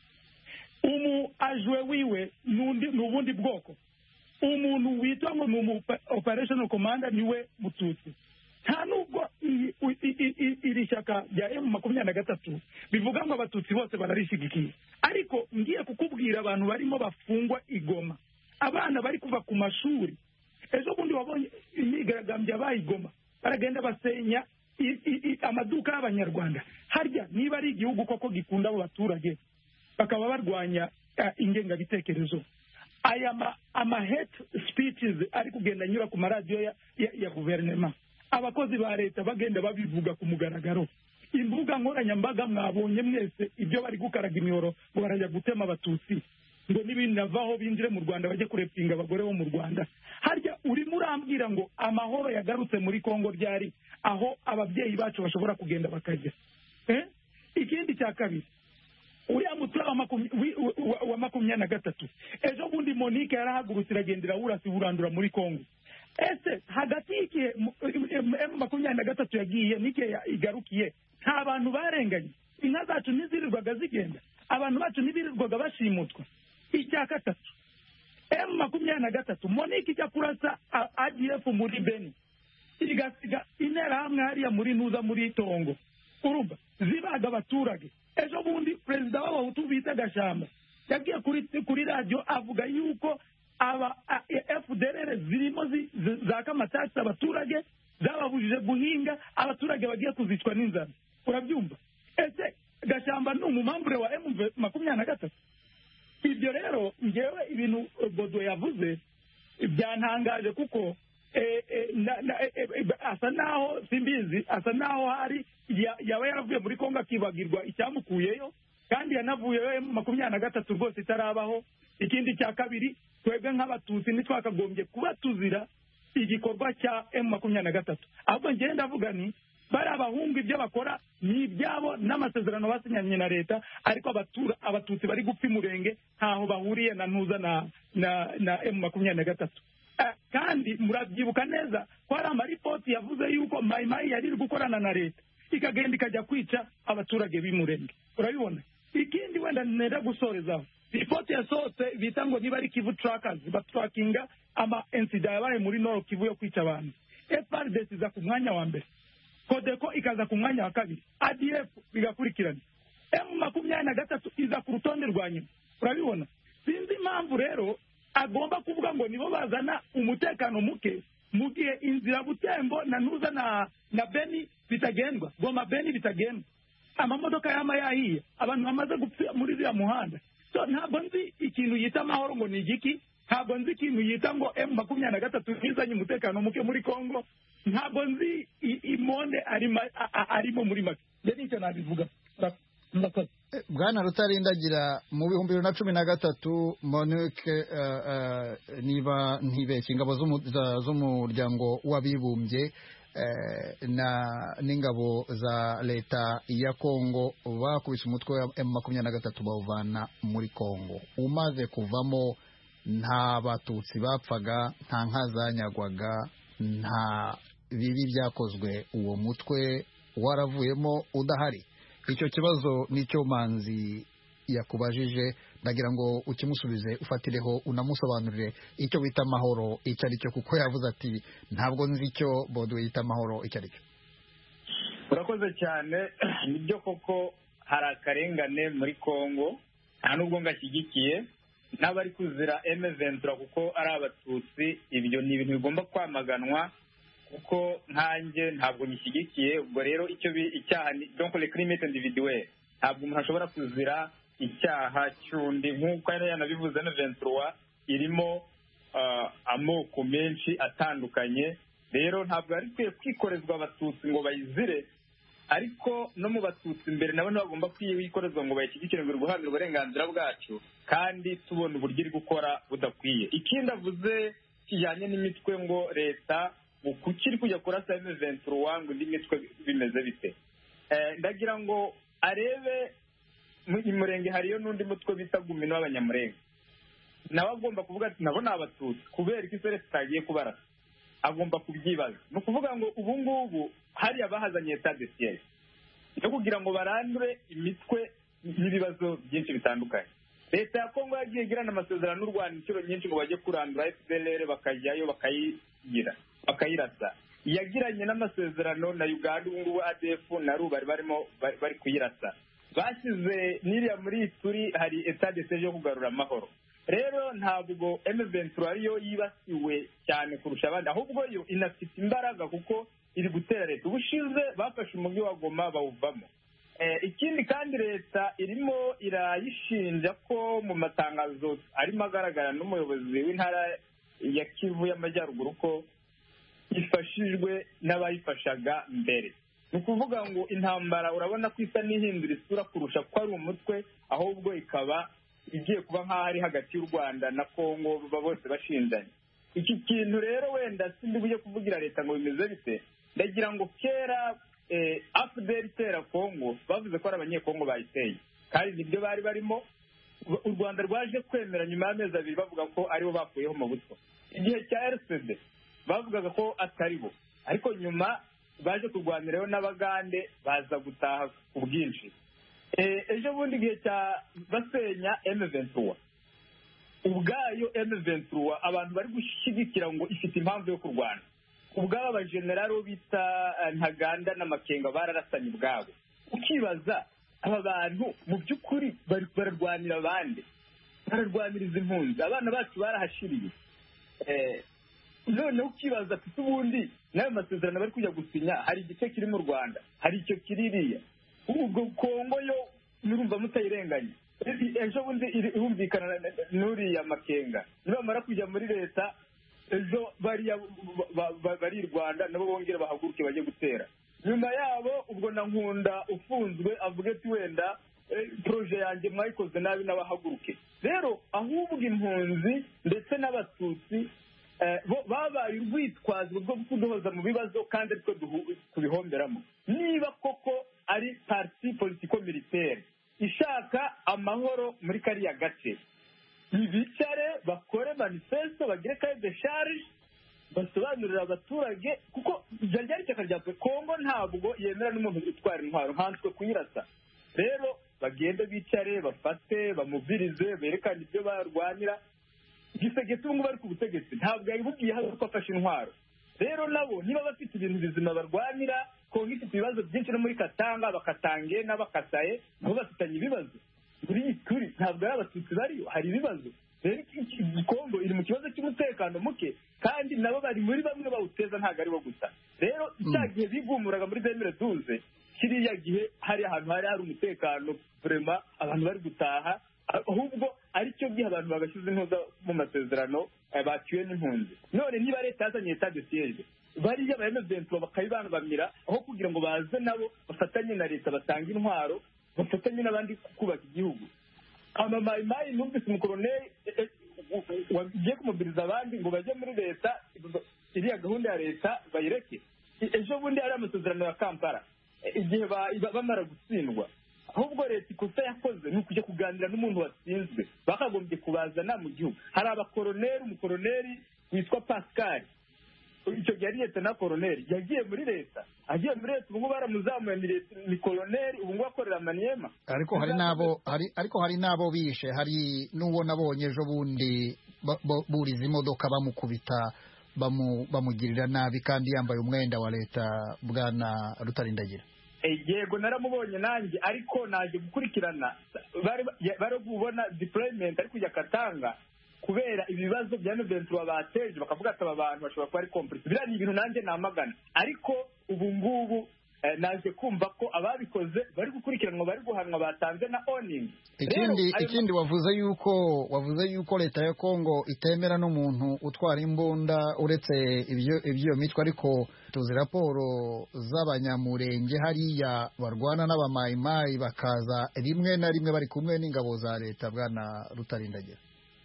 ajwe wiwe n'ubundi bwoko, umuntu witwa ngo ni operational commander niwe Mututsi. nta nubwo iri shyaka rya M23 bivuga ngo abatutsi bose bararishyigikiye, ariko ngiye kukubwira abantu barimo bafungwa Igoma, abana bari kuva ku mashuri. Ejo bundi wabonye imyigaragambyo yabaye Igoma, baragenda basenya amaduka y'abanyarwanda. Harya niba ari igihugu koko gikunda abo baturage bakaba barwanya ingengabitekerezo, aya hate speeches ari kugenda nyura ku maradiyo ya guverinoma, abakozi ba leta bagenda babivuga ku mugaragaro, imbuga nkoranyambaga mwabonye mwese ibyo bari gukaraga imihoro ngo barajya gutema abatutsi, ngo n'ibindi navaho binjire mu Rwanda bajye kurepinga abagore bo mu Rwanda. Harya urimo urambwira ngo amahoro yagarutse muri Kongo ryari, aho ababyeyi bacu bashobora kugenda bakajya? Ikindi cya kabiri, uriya mutwe wa 23 ejo bundi Monique yarahagurutse iragendera urasi burandura muri Kongo. Ese hagati y'igihe M23 yagiye n'igihe igarukiye nta bantu barenganye? Inka zacu ntizirirwaga zigenda, abantu bacu ntibirirwaga bashimutwa? Icya gatatu, M23 Monique ijya kurasa ADF muri Beni, igasiga interahamwe hariya muri Nuza muri Tongo, urumva zibaga abaturage. Ejo bundi perezida w'abahutu bita Gashamba yagiye kuri radio avuga yuko aba FDLR zirimo zaka amatasi abaturage, zababujije guhinga, abaturage bagiye kuzicwa n'inzara. Urabyumva? Ese Gashamba ni umumambure wa M23? Ibyo rero ngewe ibintu Bodo yavuze byantangaje, kuko asa naho simbizi, asa naho hari yaba yaravuye muri Kongo akibagirwa icyamukuyeyo, kandi yanavuyeyo M23 rwose itarabaho. Ikindi cya kabiri, twebwe nk'abatutsi ntitwakagombye kuba tuzira igikorwa cya M23, ahubwo ngende ndavuga ni bari abahungu ibyo bakora ni ibyabo n'amasezerano basinyanye na leta, ariko abatutsi bari gupfa umurenge ntaho bahuriye na Ntuza na M23. Kandi murabyibuka neza ko hari amaripoti yavuze yuko Mayimayi yari gukorana na leta ikagenda ikajya kwica abaturage b'umurenge. Urabibona? Ikindi wenda nenda gusorezaho, ripoti yasohotse bita ngo niba ari Kivu Trackers batrackinga ama incident yabaye muri Nord Kivu yo kwica abantu. FARDC iza ku mwanya wa mbere, Kodeko ikaza ku mwanya wa kabiri, ADF bigakurikirana, M23 iza ku rutonde rwa nyuma. Urabibona? Sinzi impamvu rero agomba kuvuga ngo nibo bazana umutekano muke mu gihe inzira Butembo na Ntuza na Beni bitagendwa, Goma Beni bitagendwa, amamodoka yama yahiye, abantu bamaze gupfa muri ziriya muhanda. So ntabwo nzi ikintu yita amahoro ngo ni igiki, ntabwo nzi ikintu yita ngo M23 izanye umutekano muke muri Kongo, ntabwo nzi imonde arimo muri make. Nicyo nabivuga. Bwana Rutarindagira, mu 2013 Monique niba ntibeshye ingabo z'umuryango w'abibumbye n'ingabo za leta ya Kongo bakubise umutwe wa M23 bawuvana muri Kongo. Umaze kuvamo nta batutsi bapfaga, nta nka zanyagwaga, nta bibi byakozwe, uwo mutwe waravuyemo udahari. Icyo kibazo nicyo Manzi yakubajije, ndagira ngo ukimusubize ufatireho unamusobanurire icyo bita amahoro icyo ari cyo, kuko yavuze ati ntabwo nzi icyo Bodo yita amahoro icyo ari cyo. Urakoze cyane. Nibyo koko hari akarengane muri Kongo, nta nubwo ngashyigikiye n'abari kuzira M23 kuko ari abatutsi. Ibyo ni ibintu bigomba kwamaganwa, kuko nkanjye ntabwo nyishyigikiye. Ubwo rero icyaha ni donc le crime individuel, ntabwo umuntu ashobora kuzira icyaha cy'undi. Nk'uko yanabivuze, M23 irimo amoko menshi atandukanye, rero ntabwo ari kwiye kwikorezwa abatutsi ngo bayizire, ariko no mu batutsi imbere nabo bagomba kwikorezwa ngo bayishyigikire ngo guharanira uburenganzira bwacu, kandi tubona uburyo iri gukora budakwiye. Ikindi avuze kijyanye n'imitwe ngo leta kuki iri kujya kurasa M23 ngo indi mitwe bimeze bite, ndagira ngo arebe mu murenge hariyo n'undi mutwe bita Gumino w'abanyamurenge, nawe agomba kuvuga ati nabo ni abatutsi, kubera ko isore tutagiye kubarasa. Agomba kubyibaza. Ni ukuvuga ngo ubu ngubu hariya bahazanye etat de siège yo kugira ngo barandure imitwe n'ibibazo byinshi bitandukanye. Leta ya Kongo yagiye igirana amasezerano n'u Rwanda inshuro nyinshi ngo bajye kurandura FDLR, bakajyayo bakayirasa. yagiranye n'amasezerano na Uganda. Ubu ngubu ADF na RU bari kuyirasa, bashyize n'iriya muri turi hari etat de siege yo kugarura amahoro. Rero ntabwo M23 ariyo yibasiwe cyane kurusha abandi, ahubwo yo inafite imbaraga kuko iri gutera leta. Ubushize bafashe umujyi wa Goma bawuvamo. Ikindi kandi leta irimo irayishinja ko mu matangazo arimo agaragara n'umuyobozi w'intara ya Kivu y'Amajyaruguru ko ifashijwe n'abayifashaga mbere. Ni ukuvuga ngo intambara urabona ko isa n'ihindura isura kurusha ko ari umutwe, ahubwo ikaba igiye kuba nk'aho ari hagati y'u Rwanda na Kongo bose bashinjanye. Iki kintu rero wenda sindi bujye kuvugira leta ngo bimeze bite, ndagira ngo kera AFDL itera Kongo bavuze ko ari abanyekongo bayiteye, kandi nibyo bari barimo. U Rwanda rwaje kwemera nyuma y'amezi 2 bavuga ko aribo bakuyeho mu butwa. Igihe cya RCD bavugaga ko atari bo, ariko nyuma baje kurwanirayo n'Abagande baza gutaha ku bwinshi. Ejo bundi igihe cya basenya M23 ubwayo M23 abantu bari gushyigikira ngo ifite impamvu yo kurwana. Ubwabo abajenerali bita Ntaganda na Makenga bararasanye ubwabo. Ukibaza aba bantu mu by'ukuri bararwanira abandi, bararwaniriza impunzi, abana bacu barahashiriye. None ukibaza ati ubundi nayo masezerano bari kujya gusinya hari igice kiri mu Rwanda, hari icyo kiririya, ubwo Kongo yo murumva mutayirenganye. Ejo bundi irumvikana n'uriya Makenga nibamara kujya muri leta, ejo bari i Rwanda nabo bongera bahaguruke bajye gutera. Nyuma yabo ubwo na Nkunda ufunzwe avuga ati wenda proje yanjye mwayikoze nabi n'abahaguruke. Rero ahubwo impunzi ndetse n'abatutsi babaye urwitwazo rwo kuduhoza mu bibazo kandi ariko tubihomberamo. Niba koko ari parti politico militaire ishaka amahoro muri kariya gace, bicare bakore manifesto bagire cahier de charge basobanurira abaturage, kuko ryari ishyaka rya Kongo ntabwo yemera n'umuntu utwara intwaro nkanswe kuyirasa. Rero bagende bicare bafate bamuvirize berekane ibyo barwanira. Gisegetse ubu ngubu bari ku butegetsi ntabwo yabibwiye hano ko afashe intwaro. Rero nabo niba bafite ibintu bizima barwanira, Kongo ifite ibibazo byinshi no muri Katanga, bakatange n'abakasaye nabo bafitanye ibibazo. Muri iyi turi ntabwo ari abatutsi bariyo, hari ibibazo. Rero Kongo iri mu kibazo cy'umutekano muke, kandi nabo bari muri bamwe bawuteza, ntabwo ari bo gusa. Rero cyagihe bigumuraga muri 2012 kiriya gihe hari ahantu hari umutekano vraiment abantu bari gutaha, ahubwo aricyo gihe abantu bagashyize intoza mu masezerano baciwe n'impunzi. None niba leta yazanye etat de siege bariya ba M23 bakayibangamira, aho kugira ngo baze nabo bafatanye na leta batanga intwaro, bafatanye n'abandi kubaka igihugu. Amamayimayi numvise umukoloneli wagiye kumubiriza abandi ngo bajye muri leta, iriya gahunda ya leta bayireke. Ejo bundi hari amasezerano ya Kampala igihe bamara gutsindwa, ahubwo leta ikosa yakoze ni ukujya kuganira n'umuntu watsinzwe, bakagombye kubazana mu gihugu. Hari abakoloneli, umukoloneli witwa Pascal, icyo gihe ari leta na koloneli yagiye muri leta, agiye muri leta ubu baramuzamuye ni koloneli, ubu ngubu akorera Maniema. Ariko hari nabo bishe, hari n'uwo nabonye ejo bundi buriza imodoka bamukubita bamugirira nabi kandi yambaye umwenda wa leta, Bwana Rutarindagira. Yego naramubonye nanjye, ariko naje gukurikirana bari kubona deployment ari kujya Katanga kubera ibibazo bya M23 bateje, bakavuga ati aba bantu bashobora kuba ari complice. Biriya ni ibintu nanjye namagana, ariko ubu ngubu naje kumva ko ababikoze bari gukurikiranwa, bari guhanwa, batanze na owning. Ikindi wavuze yuko leta ya Kongo itemera n'umuntu utwara imbunda uretse ibyo mitwe, ariko tuzi raporo z'abanyamurenge hariya barwana n'abamayimayi bakaza rimwe na rimwe bari kumwe n'ingabo za leta. Bwana Rutarindagira,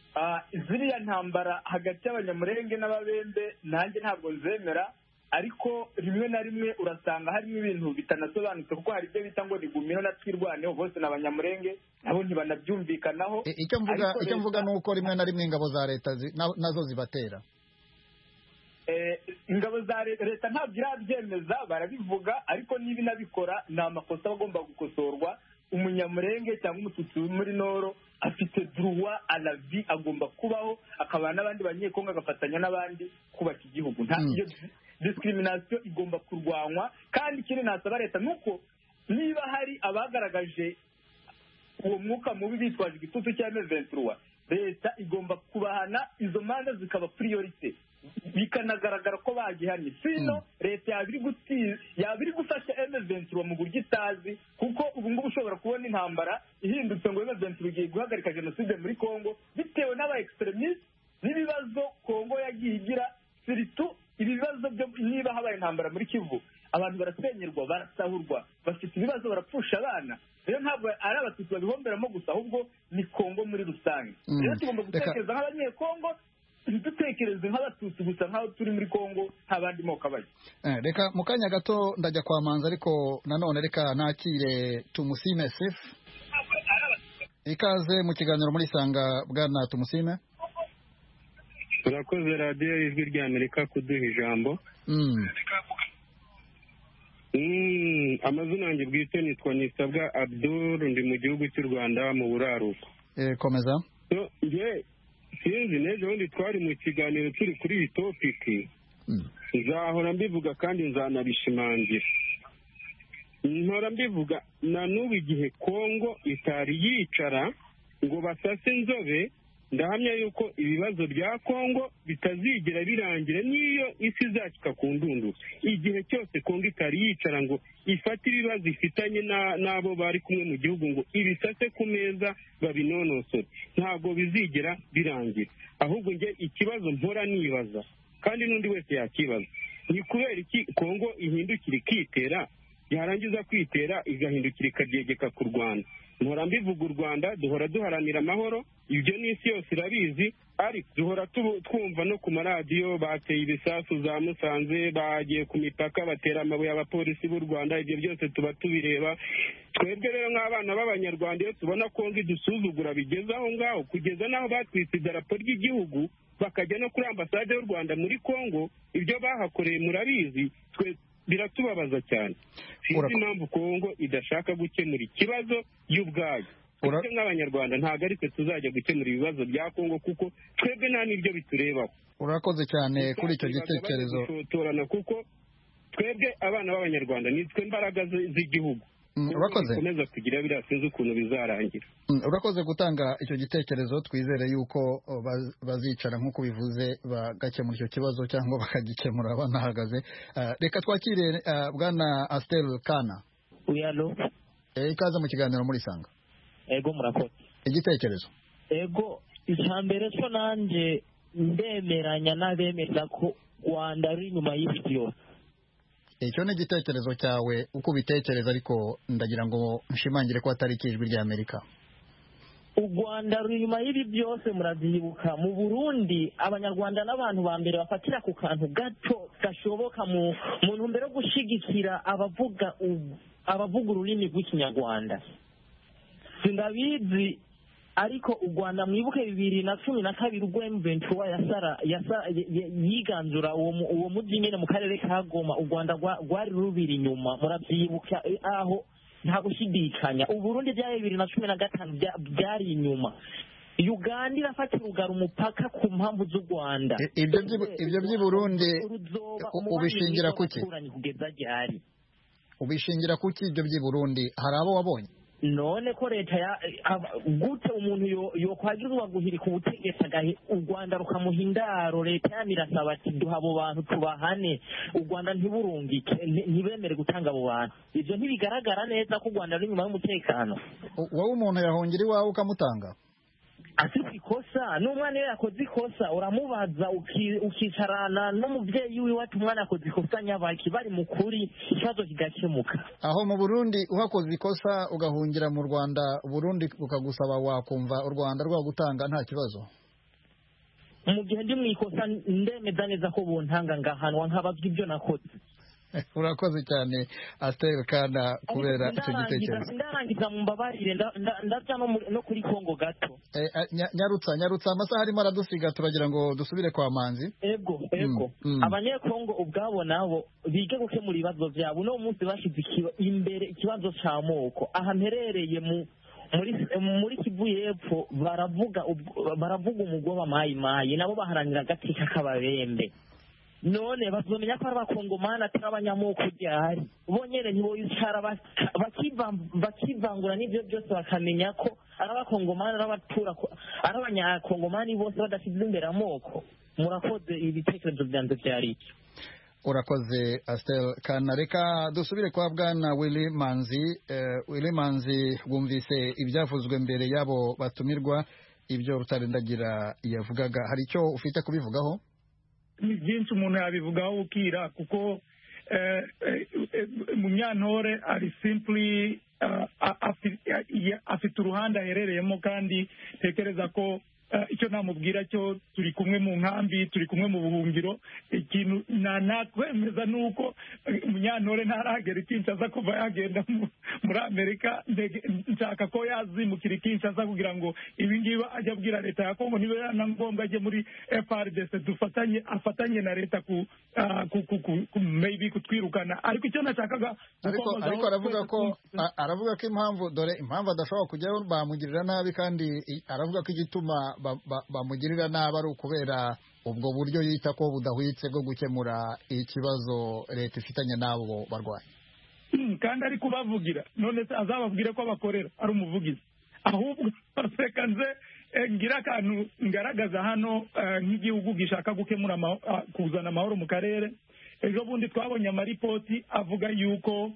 ziriya ntambara hagati y'abanyamurenge n'ababembe nanjye ntabwo nzemera, ariko rimwe na rimwe urasanga harimo ibintu bitanasobanutse, kuko hari ibyo bita ngo nigumino na twirwaneho, bose n'abanyamurenge nabo ntibanabyumvikanaho. Icyo mvuga ni uko rimwe na rimwe ingabo za leta nazo zibatera. Ingabo za leta ntabwo irabyemeza, barabivuga, ariko niba inabikora ni amakosa agomba gukosorwa. Umunyamurenge cyangwa umututsi muri Noro afite droit à la vie, agomba kubaho akabana n'abandi banyekongo, agafatanya n'abandi kubaka igihugu. discrimination igomba kurwanywa. Kandi ikindi nasaba leta nuko niba hari abagaragaje uwo mwuka mubi bitwaje igitutu cya M23, leta igomba kubahana, izo manza zikaba priorite, bikanagaragara ko bagihanye. Sino leta yabiri gufasha M23 mu buryo itazi, kuko ubu ngubu ushobora kubona intambara ihindutse ngo M23 igiye guhagarika jenoside muri Congo bitewe n'aba extremist n'ibibazo Congo yagiye igira. Siritu ibibazo byo niba habaye intambara muri Kivu, abantu barasenyerwa, barasahurwa, bafite ibibazo, barapfusha abana. Rero ntabwo ari abatutsi babihomberamo gusa, ahubwo ni Congo muri rusange. Rero tugomba gutekereza nk'abanyekongo, dutekereze nk'abatutsi gusa, nk'aho turi muri Congo nta bandi moko abaye. Reka mu kanya gato ndajya kwa Manzi, ariko nanone reka nakire Tumusime Sif. Ikaze mu kiganiro muri Sanga, bwana Tumusime. Turakoze radiyo ijwi rya Amerika kuduha ijambo. Amazina yanjye bwite nitwa Nisabwa Abdul, ndi mu gihugu cy'u Rwanda mu buraruko. Komeza. Nge sinzi neza ubundi twari mu kiganiro turi kuri iyi topiki, nzahora mbivuga kandi nzanabishimangira. Nkora mbivuga na n'ubu igihe Kongo itari yicara ngo basase inzobe, ndahamya yuko ibibazo bya Kongo bitazigera birangira n'iyo isi izacika ku ndunduro. Igihe cyose Kongo itari yicara ngo ifate ibibazo ifitanye n'abo bari kumwe mu gihugu ngo ibisase ku meza babinonosore, ntabwo bizigera birangira. Ahubwo nge ikibazo mpora nibaza, kandi n'undi wese yakibaza, ni kubera iki Kongo ihindukira ikitera, yarangiza kwitera igahindukira ikaryegeka ku Rwanda. Mpora mbivuga u Rwanda duhora duharanira amahoro, ibyo n'isi yose irabizi, ariko duhora twumva no ku maradiyo bateye ibisasu za Musanze, bagiye ku mipaka batera amabuye abapolisi b'u Rwanda, ibyo byose tuba tubireba. Twebwe rero nk'abana b'Abanyarwanda iyo tubona Kongo idusuzugura bigeze aho ngaho, kugeza n'aho batwitse idarapo ry'igihugu bakajya no kuri ambasade y'u Rwanda muri Kongo, ibyo bahakoreye murabizi, biratubabaza cyane. Sinzi impamvu Kongo idashaka gukemura ikibazo y'ubwayo. Twebwe nk'Abanyarwanda ntabwo ari twe tuzajya gukemura ibibazo bya Kongo, kuko twebwe nta n'ibyo biturebaho. Urakoze cyane kuri icyo gitekerezo. Kuko twebwe abana b'Abanyarwanda ni twe mbaraga z'igihugu. Urakoze. Komeza kugira biriya sinzi ukuntu bizarangira. Urakoze gutanga icyo gitekerezo, twizere yuko bazicara nk'uko bivuze bagakemura icyo kibazo cyangwa bakagikemura banahagaze. Reka twakire bwana Astel Kana. Uyalo. Ikaze mu kiganiro muri Sanga. Ego murakoze. Igitekerezo. Ego icyambere cyo nanje ndemeranya n'abemeza ko Rwanda ari nyuma y'ibiti yose. Icyo ni igitekerezo cyawe uko ubitekereza, ariko ndagira ngo nshimangire ko atari ikijwi rya Amerika. U Rwanda ruri nyuma y'ibi byose, muravyibuka mu Burundi Abanyarwanda n'abantu ba mbere bafatira ku kantu gato gashoboka mu ntumbero yo gushigikira abavuga ururimi rw'Ikinyarwanda. Sindabizi, ariko u Rwanda mwibuke 2012 ubwo M23 yiganzura uwo mujyi nyine mu karere ka Goma, u Rwanda rwari rubiri inyuma, muravyibuka aho nta gushidikanya. U Burundi bya 2015 byari inyuma. Uganda irafata urugara umupaka ku mpamvu z'u Rwanda. Ibyo by'i Burundi ubishingira kuki? Ubishingira kuki ibyo by'i Burundi? Hari abo wabonye? None ko leta gute umuntu yokwagirwa guhirika ubutegetsi agahe u Rwanda rukamuha indaro? Leta yamirasaba ati duha abo bantu tubahane, u Rwanda ntiburungike, ntibemere gutanga abo bantu. Ibyo ntibigaragara neza ko u Rwanda ruri nyuma y'umutekano. Wowe umuntu yahungira iwawe ukamutanga? Afite ikosa, n'umwana iyo yakoze ikosa uramubaza, ukicarana n'umubyeyi wiwe ati umwana yakoze ikosa nyabaki, bari mu kuri ikibazo kigakemuka. Aho mu Burundi uhakoze ikosa ugahungira mu Rwanda, Burundi bukagusaba, wakumva u Rwanda rwagutanga nta kibazo? Mu gihe ndi mu ikosa ndemeza neza ko buntanga ngahanwa nk'ababwa ibyo nakoze. Urakoze cyane Astel Kana kubera icyo gitekerezo. Ndarangiza mu mbabarire, ndajya no kuri Kongo gato. Nyarutsa amasaha arimo aradusiga, turagira ngo dusubire kwa Manzi. Ego Abanyekongo ubwabo nabo bige gukemura ibibazo byabo. No munsi bashize imbere ikibazo cy'amoko. Aha mperereye muri Kivu y'Epfo baravuga umugoba mayi nabo baharanira agateka k'Ababembe. none bazomenya ko ari abakongomani atari abanyamoko ryari bonyene ntiboyicara bakivangura n'ibyo byose bakamenya ko ari abakongomani ari abatura ari abanyakongomani bose badashyize imbere amoko. Murakoze, ibitekerezo byanjye byari icyo. Urakoze Astel Kana. Reka dusubire kwa bwana Willy Manzi. Willy Manzi, wumvise ibyavuzwe mbere yabo batumirwa, ibyo Rutarindagira yavugaga, hari icyo ufite kubivugaho? Ni byinshi umuntu yabivugaho ukira, kuko Munyantore ari simply afite uruhande aherereyemo, kandi tekereza ko icyo namubwira cyo turi kumwe mu nkambi, turi kumwe mu buhungiro. Ikintu nakwemeza ni uko Munyantore ntaragera Kinshasa kuva yagenda muri Amerika. Nshaka ko yazimukira Kinshasa kugira ngo ibi ngibi ajya abwira leta ya Kongo niba na ngombwa ajye muri FRDC afatanye na leta maybe kutwirukana. Ariko icyo nashakaga ariko aravuga ko impamvu adashobora kujyayo bamugirira nabi, kandi aravuga ko igituma bamugirira nabi ari ukubera ubwo buryo yita ko budahwitse bwo gukemura ikibazo leta ifitanye n'abo barwayi. Kandi ari kubavugira, none se azababwire ko abakorera ari umuvugizi? Ahubwo reka nze ngira akantu ngaragaza hano nk'igihugu gishaka gukemura kuzana amahoro mu karere. Ejo bundi twabonye amaripoti avuga yuko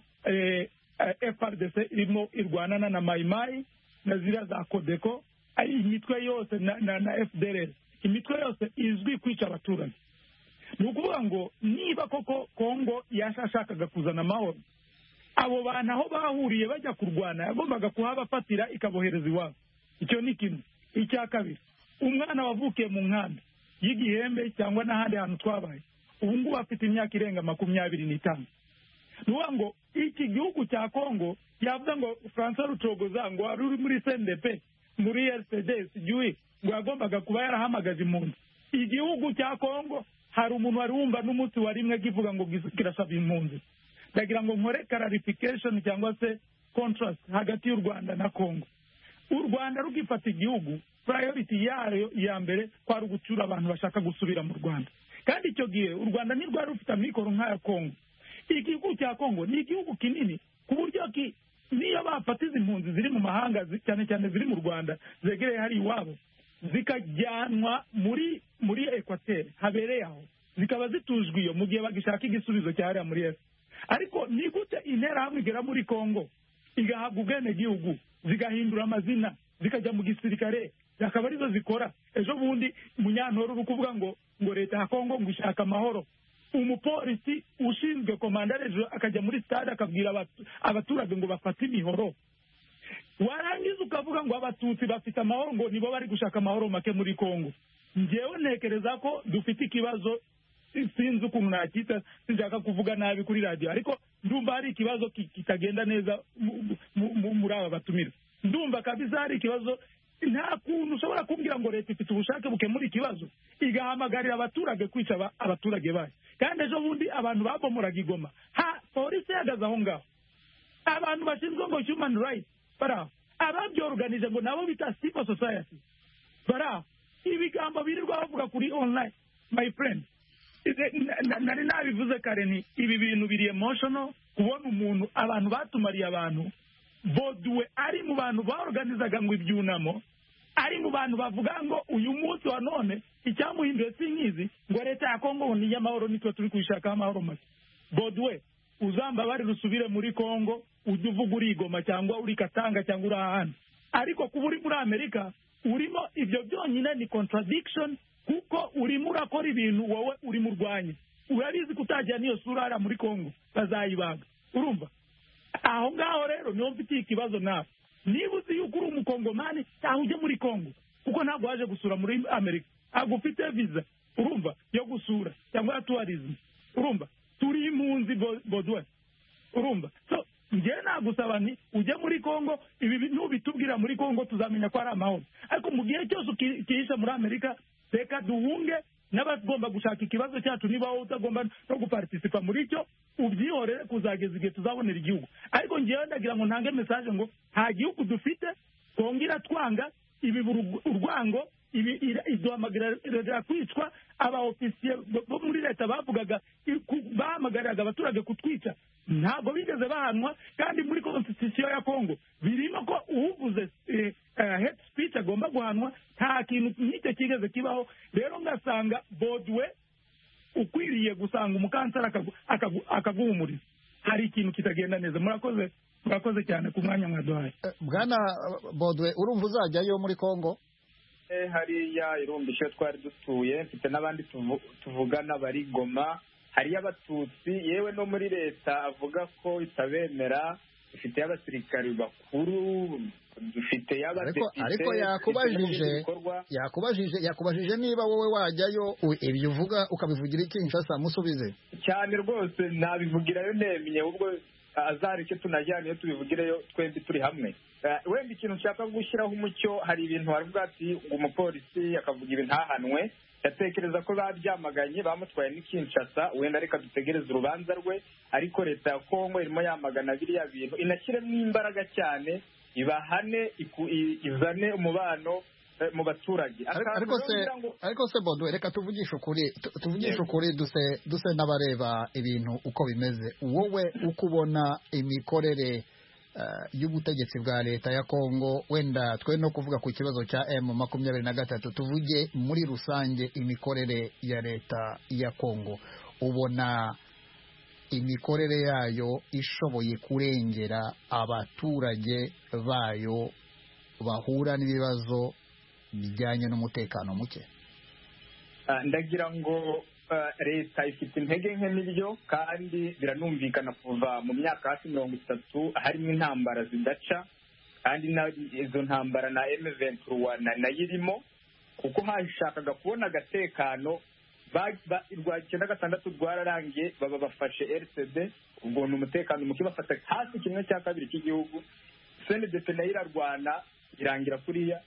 FRDC irimo irwanana na Mayimayi na ziriya za Kodeko, imitwe yose na FDLR, imitwe yose izwi kwica abaturage. Ni ukuvuga ngo niba koko Kongo yashakaga kuzana amahoro, abo bantu aho bahuriye bajya kurwana yagombaga kuhabafatira ikabohereza iwabo. Icyo ni kimwe. Icya kabiri, umwana wavukiye mu nkambi y'Igihembe cyangwa n'ahandi hantu twabaye, ubu ngubu afite imyaka irenga 25. Ni ukuvuga ngo iki gihugu cya Kongo yavuga ngo François Rucogoza ngo wari uri muri CNDP, muri RCD, sijui ngo yagombaga kuba yarahamagaje impunzi. Igihugu cya Kongo hari umuntu wari wumva n'umunsi wa rimwe kivuga ngo kirasaba impunzi. Ndagira ngo nkore clarification cyangwa se contrast hagati y'u Rwanda na Kongo. U Rwanda rugifata igihugu, priority yayo ya mbere kwari gucura abantu bashaka gusubira mu Rwanda. Kandi icyo gihe u Rwanda ni rwari rufite amikoro nk'aya Kongo. Igihugu cya Kongo ni igihugu kinini ku buryo niyo bafata izi mpunzi ziri mu mahanga cyane cyane ziri mu Rwanda zegereye hari iwabo, zikajyanwa muri Equateur habereye aho, zikaba zitujwe iyo mu gihe bagishaka igisubizo cyahariya muri Est. Ariko ni gute interahamwe igera muri Kongo igahabwa ubwenegihugu, zigahindura amazina, zikajya mu gisirikare, akaba arizo zikora? Ejo bundi Munyantore uri kuvuga ngo leta ya Kongo ngo ishaka amahoro. Umupolisi ushinzwe komandarejo akajya muri stade akabwira abaturage ngo bafate imihoro. Warangiza ukavuga ngo abatutsi bafite amahoro, ngo nibo bari gushaka amahoro make muri Kongo. Njyewe ntekereza ko dufite ikibazo, sinzi ukuntu nakita, sinshaka kuvuga nabi kuri radio, ariko ndumva hari ikibazo kitagenda neza muri aba batumira. Ndumva kabisa hari ikibazo. Nta kuntu ushobora kumbwira ngo leta ifite ubushake bukemura ikibazo igahamagarira abaturage kwica abaturage bayo. Kandi ejo bundi abantu babomoraga Igoma, polisi yahagaze aho ngaho, abantu bashinzwe ngo human rights baraho, ababyorganije ngo nabo bita civil society baraho. Ibigambo birirwa bavuga kuri online, my friend, nari nabivuze kare nti ibi bintu biri emotional. Kubona umuntu abantu batumariye abantu Boduwe ari mu bantu baorganizaga ngo ibyunamo, ari mu bantu bavuga ngo uyu munsi wa none icyamuhinduye sinkizi ngo leta ya Kongo ni y'amahoro, nitwe turi kwishaka amahoro make. Boduwe uzamba bari rusubire muri Kongo, ujye uvuga uri Igoma cyangwa uri Katanga cyangwa uri ahandi. Ariko kuba uri muri Amerika urimo ibyo byonyine ni contradiction, kuko urimo urakora ibintu wowe uri mu rwanya. Urabizi kutajya niyo sura ara muri Kongo bazayibaga. Urumva? Aho ngaho rero niyo mfite ikibazo nawe. Niba uzi yuko uri umukongomani cyangwa ujye muri Kongo, kuko ntabwo waje gusura muri Amerika, ntabwo ufite visa, urumva, yo gusura cyangwa ya tourism, urumva, turi impunzi Boduwe, urumva. So njyewe nagusaba ni ujye muri Kongo, ibi bintu bitubwira muri Kongo tuzamenya ko ari amahoro. Ariko mu gihe cyose ukihisha muri Amerika, reka duhunge n'abagomba gushaka ikibazo cyacu. Niba wowe utagomba no guparticipa muri cyo, ubyihorere kuzageza igihe tuzabonera igihugu. Ariko ngewe ndagira ngo ntange message ngo nta gihugu dufite, twongera twanga ibi urwango, ibi iduhamagarira kwicwa. Aba ofisiye bo muri leta bavuga bahamagariraga abaturage kutwica ntabwo bigeze bahanwa, kandi muri constitution ya Congo birimo ko uvuze hate speech agomba guhanwa. Nta kintu nk'icyo kigeze kibaho. Rero ngasanga Bodwe ukwiriye gusanga umukansara akaguhumuriza, hari ikintu kitagenda neza. Murakoze cyane ku mwanya mwaduhaye. Bwana Bodwe, urumva uzajyayo muri Congo? Hariya irumbisho twari dutuye, mfite n'abandi tuvugana bari Goma, hariyo abatutsi, yewe no muri leta avuga ko itabemera. Dufite abasirikari bakuru, dufite y'abadepite. Ariko yakubajije niba wowe wajyayo, ibyo uvuga ukabivugira Kinshasa, musubize. Cyane rwose nabivugirayo nemye, ubwo azareke tunajyana iyo tubivugireyo twembi turi hamwe. Wenda ikintu nshaka gushyiraho umucyo, hari ibintu baravuga ati ngo umupolisi akavuga ibintu ntahanwe. Yatekereza ko babyamaganye bamutwaye ni Kinshasa, wenda reka dutegereze urubanza rwe, ariko leta ya Kongo irimo yamagana biriya bintu, inashyiremo imbaraga cyane, ibahane, izane umubano mu baturage. Ariko se Bodwe, reka tuvugishe ukuri duse n'abareba ibintu uko bimeze. Wowe uko ubona imikorere y'ubutegetsi bwa leta ya Kongo, wenda twe no kuvuga ku kibazo cya M23, tuvuge muri rusange imikorere ya leta ya Kongo, ubona imikorere yayo ishoboye kurengera abaturage bayo bahura n'ibibazo bijyanye n'umutekano muke? Ndagira ngo leta ifite intege nke n'ibyo, kandi biranumvikana kuva mu myaka hafi 30 harimo intambara zidaca, kandi izo ntambara na M23 nayirimo, kuko hashakaga kubona agatekano. Rwa 96 rwararangiye, baba bafashe RCD, ubwo ni umutekano muke, bafata hasi 1/2 cy'igihugu. CNDP nayo irarwana irangira kuriya,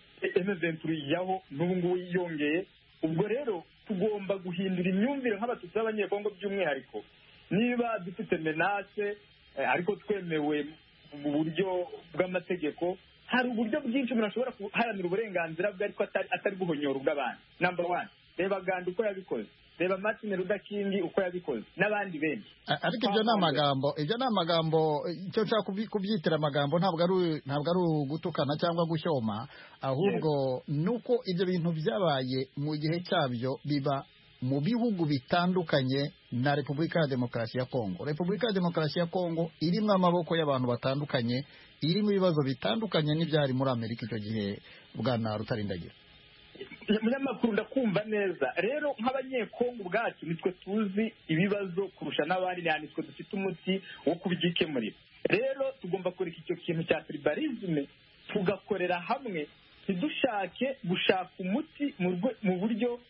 M23 ijyaho, n'ubu ngubu yiyongeye. Ubwo rero tugomba guhindura imyumvire nk'abatutsi b'abanyekongo, by'umwihariko niba dufite menace ariko twemewe mu buryo bw'amategeko. Hari uburyo bwinshi umuntu ashobora guharanira uburenganzira bwe ariko atari guhonyora ubw'abandi. Number 1, reba Gandhi uko yabikoze, reba Martin Luther King uko yabikoze, n'abandi benshi. Ariko ibyo ni amagambo icyo nshaka kubyitira amagambo, ntabwo ari ugutukana cyangwa gushyoma, ahubwo nuko ibyo bintu byabaye mu gihe cyabyo biba mu bihugu bitandukanye na Repubulika ya Demokarasi ya Kongo. Repubulika ya Demokarasi ya Kongo irimo amaboko y'abantu batandukanye, irimo ibibazo bitandukanye n'ibyari muri Amerika icyo gihe. Bwana Rutarindagira, umunyamakuru ndakumva neza. Rero nk'abanyekongo ubwacu nitwe tuzi ibibazo kurusha n'abandi, nitwe dufite umuti wo kubyikemurira. Rero tugomba kureka icyo kintu cya tribalisme, tugakorera hamwe, ntidushake gushaka umuti mu buryo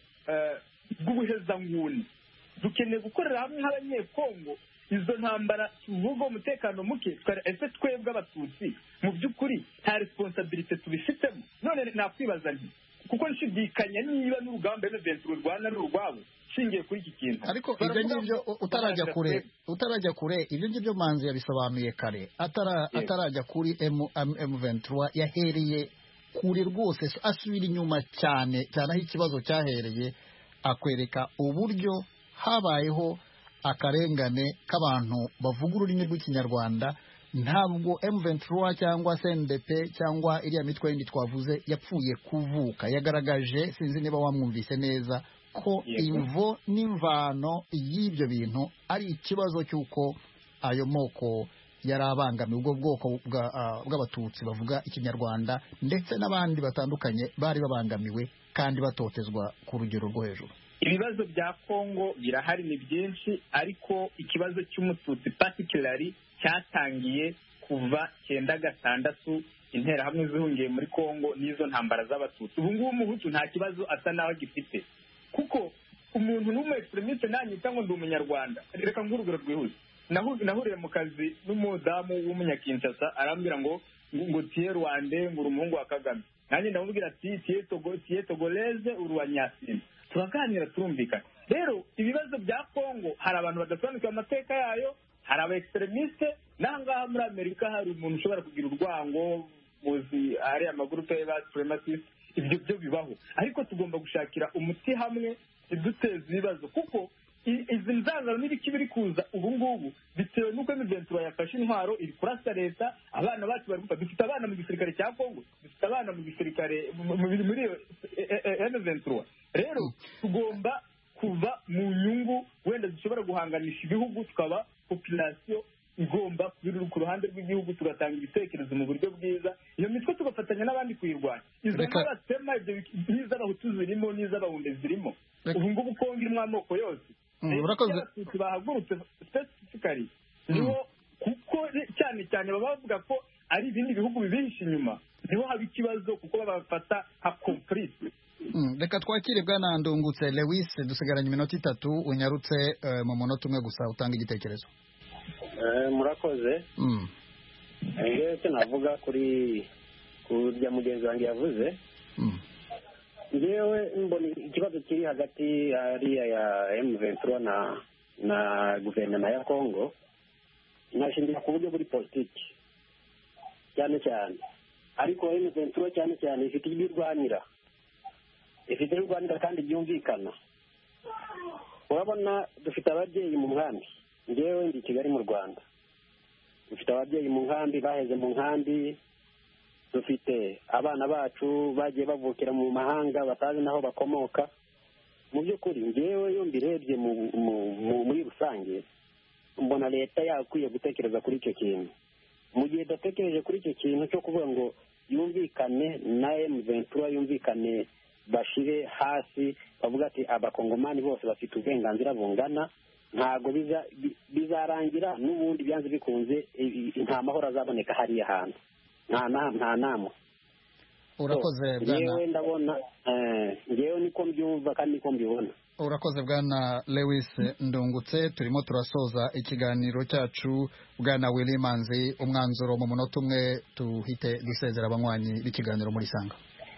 bw'ubuhezanguni. Dukeneye gukorera hamwe nk'abanyekongo. Izo ntambara tuvuga umutekano muke, ese twebwe abatutsi mu by'ukuri nta responsabilité tubifitemo? None nakwibaza nti, kuko nshidikanya niba n'urugamba M23 rwana n'urwabo shingiye kuri iki kintu. Ariko ibyo ngibyo utarajya kure ibyo ngibyo Manzi yabisobanuye kare, atarajya kuri M23 yahereye kuri rwose, asubira inyuma cyane aho ikibazo cyahereye, akwereka uburyo habayeho akarengane k'abantu bavuga ururimi rw'ikinyarwanda. Ntabwo M23 cyangwa CNDP cyangwa iriya mitwe yindi twavuze yapfuye kuvuka, yagaragaje, sinzi niba wamwumvise neza, ko imvo n'imvano y'ibyo bintu ari ikibazo cy'uko ayo moko yari abangamiye, ubwo bwoko bw'abatutsi bavuga ikinyarwanda ndetse n'abandi batandukanye bari babangamiwe kandi batotezwa ku rugero rwo hejuru. Ibibazo bya Kongo birahari, ni byinshi, ariko ikibazo cy'umututsi particularly cyatangiye kuva 96 interahamwe zihungiye muri Kongo n'izo ntambara z'abatutsi. Ubu ngubu umuhutu nta kibazo asa naho gifite, kuko umuntu n'umwe extremiste nanyita ngo ndi umunyarwanda. Reka ngurugero rwihuse, nahuriye mu kazi n'umudamu w'umunyakinshasa, arambwira ngo tiye Rwande, ngo umuhungu wa Kagame. Nanjye ndamubwira ati tiye Togolese, uruwa Nyasini. Turaganira turumvikana. Rero ibibazo bya Kongo, hari abantu badasobanukiwe amateka yayo, hari aba extremiste. Nangaha muri Amerika hari umuntu ushobora kugira urwango, muzi ari amagurupe y'aba supremacist. Ibyo byo bibaho, ariko tugomba gushakira umuti hamwe, iduteza ibibazo, kuko inzangano n'ibiki biri kuza ubu ngubu bitewe n'uko M23 yafashe intwaro iri kurasa leta, abana bacu bari gupfa. Dufite abana mu gisirikare cya Kongo, dufite abana mu gisirikare muri M23. Rero tugomba kuva mu nyungu wenda zishobora guhanganisha ibihugu, tukaba population igomba kubiri ku ruhande rw'igihugu, tugatanga ibitekerezo mu buryo bwiza, iyo mitwe tugafatanya n'abandi kuyirwanya. Izo n'abatema ibyo n'iz'abahutu zirimo n'iz'abahunde zirimo. Ubu ngubu Kongo irimo amoko yose. Urakoze. Bahagurutse specifically niho kuko cyane cyane baba bavuga ko ari ibindi bihugu bibihishe inyuma, niho haba ikibazo kuko babafata nka complice. Reka twakire Bwana Ndungutse Lewis, dusigaranye iminota 3, unyarutse mu munota umwe gusa utanga igitekerezo. Murakoze. Icyo navuga kuri kurya mugenzi wanjye yavuze, ngewe mbona ikibazo kiri hagati hariya ya M23 na guverinoma ya Kongo nashingira ku buryo buri politiki cyane cyane, ariko M23 cyane cyane ifite ibirwanira kandi byumvikana. Urabona dufite ababyeyi mu nkambi, ngewe ndi Kigali mu Rwanda, dufite ababyeyi mu nkambi baheze mu nkambi, dufite abana bacu bagiye bavukira mu mahanga batazi naho bakomoka. Mu by'ukuri ngewe iyo mbirebye muri rusange mbona leta yakwiye gutekereza kuri icyo kintu. Mu gihe idatekereje kuri icyo kintu cyo kuvuga ngo yumvikane na M23, yumvikane bashire hasi bavuga ati abakongomani bose bafite uburenganzira bungana, ntabwo bizarangira n'ubundi byanze bikunze nta mahoro azaboneka hariya hantu, nta nama. Urakoze Bwana. Ngewe ndabona ngewe niko mbyumva kandi niko mbibona. Urakoze Bwana Lewis Ndungutse. Turimo turasoza ikiganiro cyacu. Bwana Willy Manzi, umwanzuro mu munota umwe tuhite dusezera abanywanyi b'ikiganiro muri Sanga.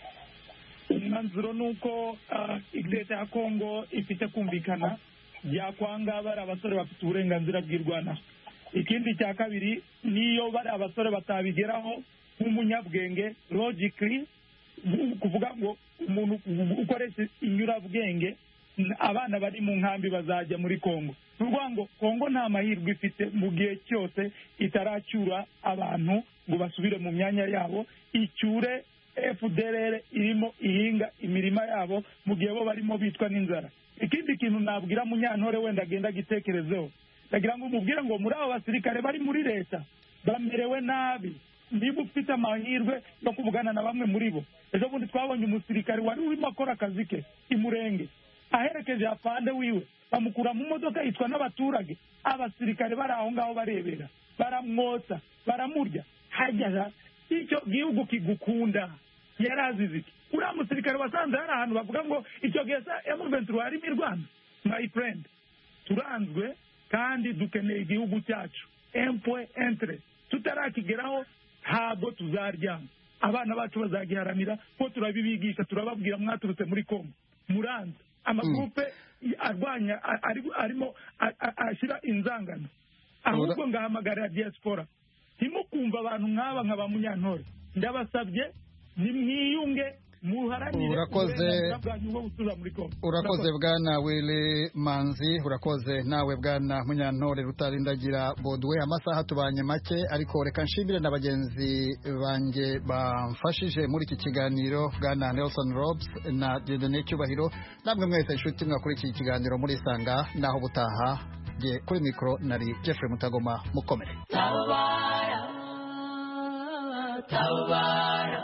Umwanzuro nuko leta ya Kongo ifite kumvikana byakwanga bari abasore bafite uburenganzira bw'irwana. Ikindi cya kabiri, niyo bari abasore batabigeraho nk'umunyabwenge logically, kuvuga ngo umuntu ukoresha inyurabwenge, abana bari mu nkambi bazajya muri Kongo. Ruvuga ngo Kongo nta mahirwe ifite mu gihe cyose itaracyura abantu ngo basubire mu myanya yabo, icyure FDLR irimo ihinga imirima yabo mu gihe bo barimo bitwa n'inzara. Ikindi kintu nabwira Munyantore wenda agenda gitekerezeho, ndagira ngo umubwire ngo muri abo basirikare bari muri leta bamerewe nabi. Niba ufite amahirwe yo kuvugana na bamwe muri bo, ejo bundi twabonye umusirikare wari urimo akora akazi ke imurenge, aherekeje afande wiwe, bamukura mu modoka yitwa n'abaturage, abasirikare bari aho ngaho barebera, baramwotsa, baramurya. Hajya icyo gihugu kigukunda yarazize iki? Uriya musirikare wasanze hari ahantu bavuga ngo icyo gihe M23 ari mirwana. My friend, turanzwe kandi dukeneye igihugu cyacu, empwe entre tutarakigeraho ntabwo tuzaryama. Abana bacu bazagiharanira ko turabibigisha, turababwira mwaturutse muri Kongo muranze amagrupe arwanya arimo ashyira inzangano, ahubwo ngahamagarira diaspora ntimukumva abantu nk'aba nka ba Munyantore. Ndabasabye nimwiyunge muharanire. Urakoze Bwana Willy Manzi, urakoze nawe Bwana Munyantore Rutarindagira Baudouin. Amasaha tubanye make, ariko reka nshimire na bagenzi banjye bamfashije muri iki kiganiro, Bwana Nelson Robs na Dieudonné Cyubahiro. Namwe mwese inshuti mwakuri iki kiganiro muri Sanga, naho butaha. Kuri mikoro nari Jeffrey Mutagoma. Mukomere. Tabara, tabara,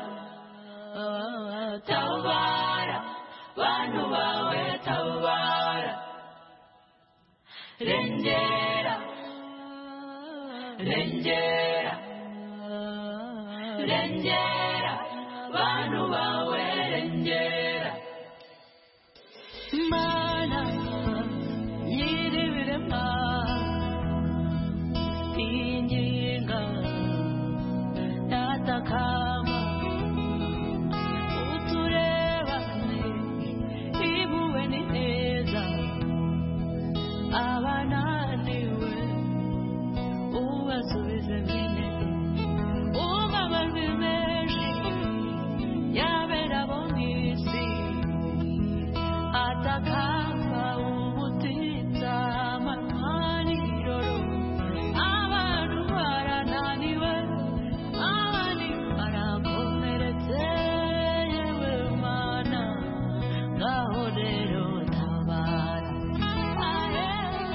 tabara, bantu bawe tabara, rengera, rengera, rengera, bantu bawe rengera.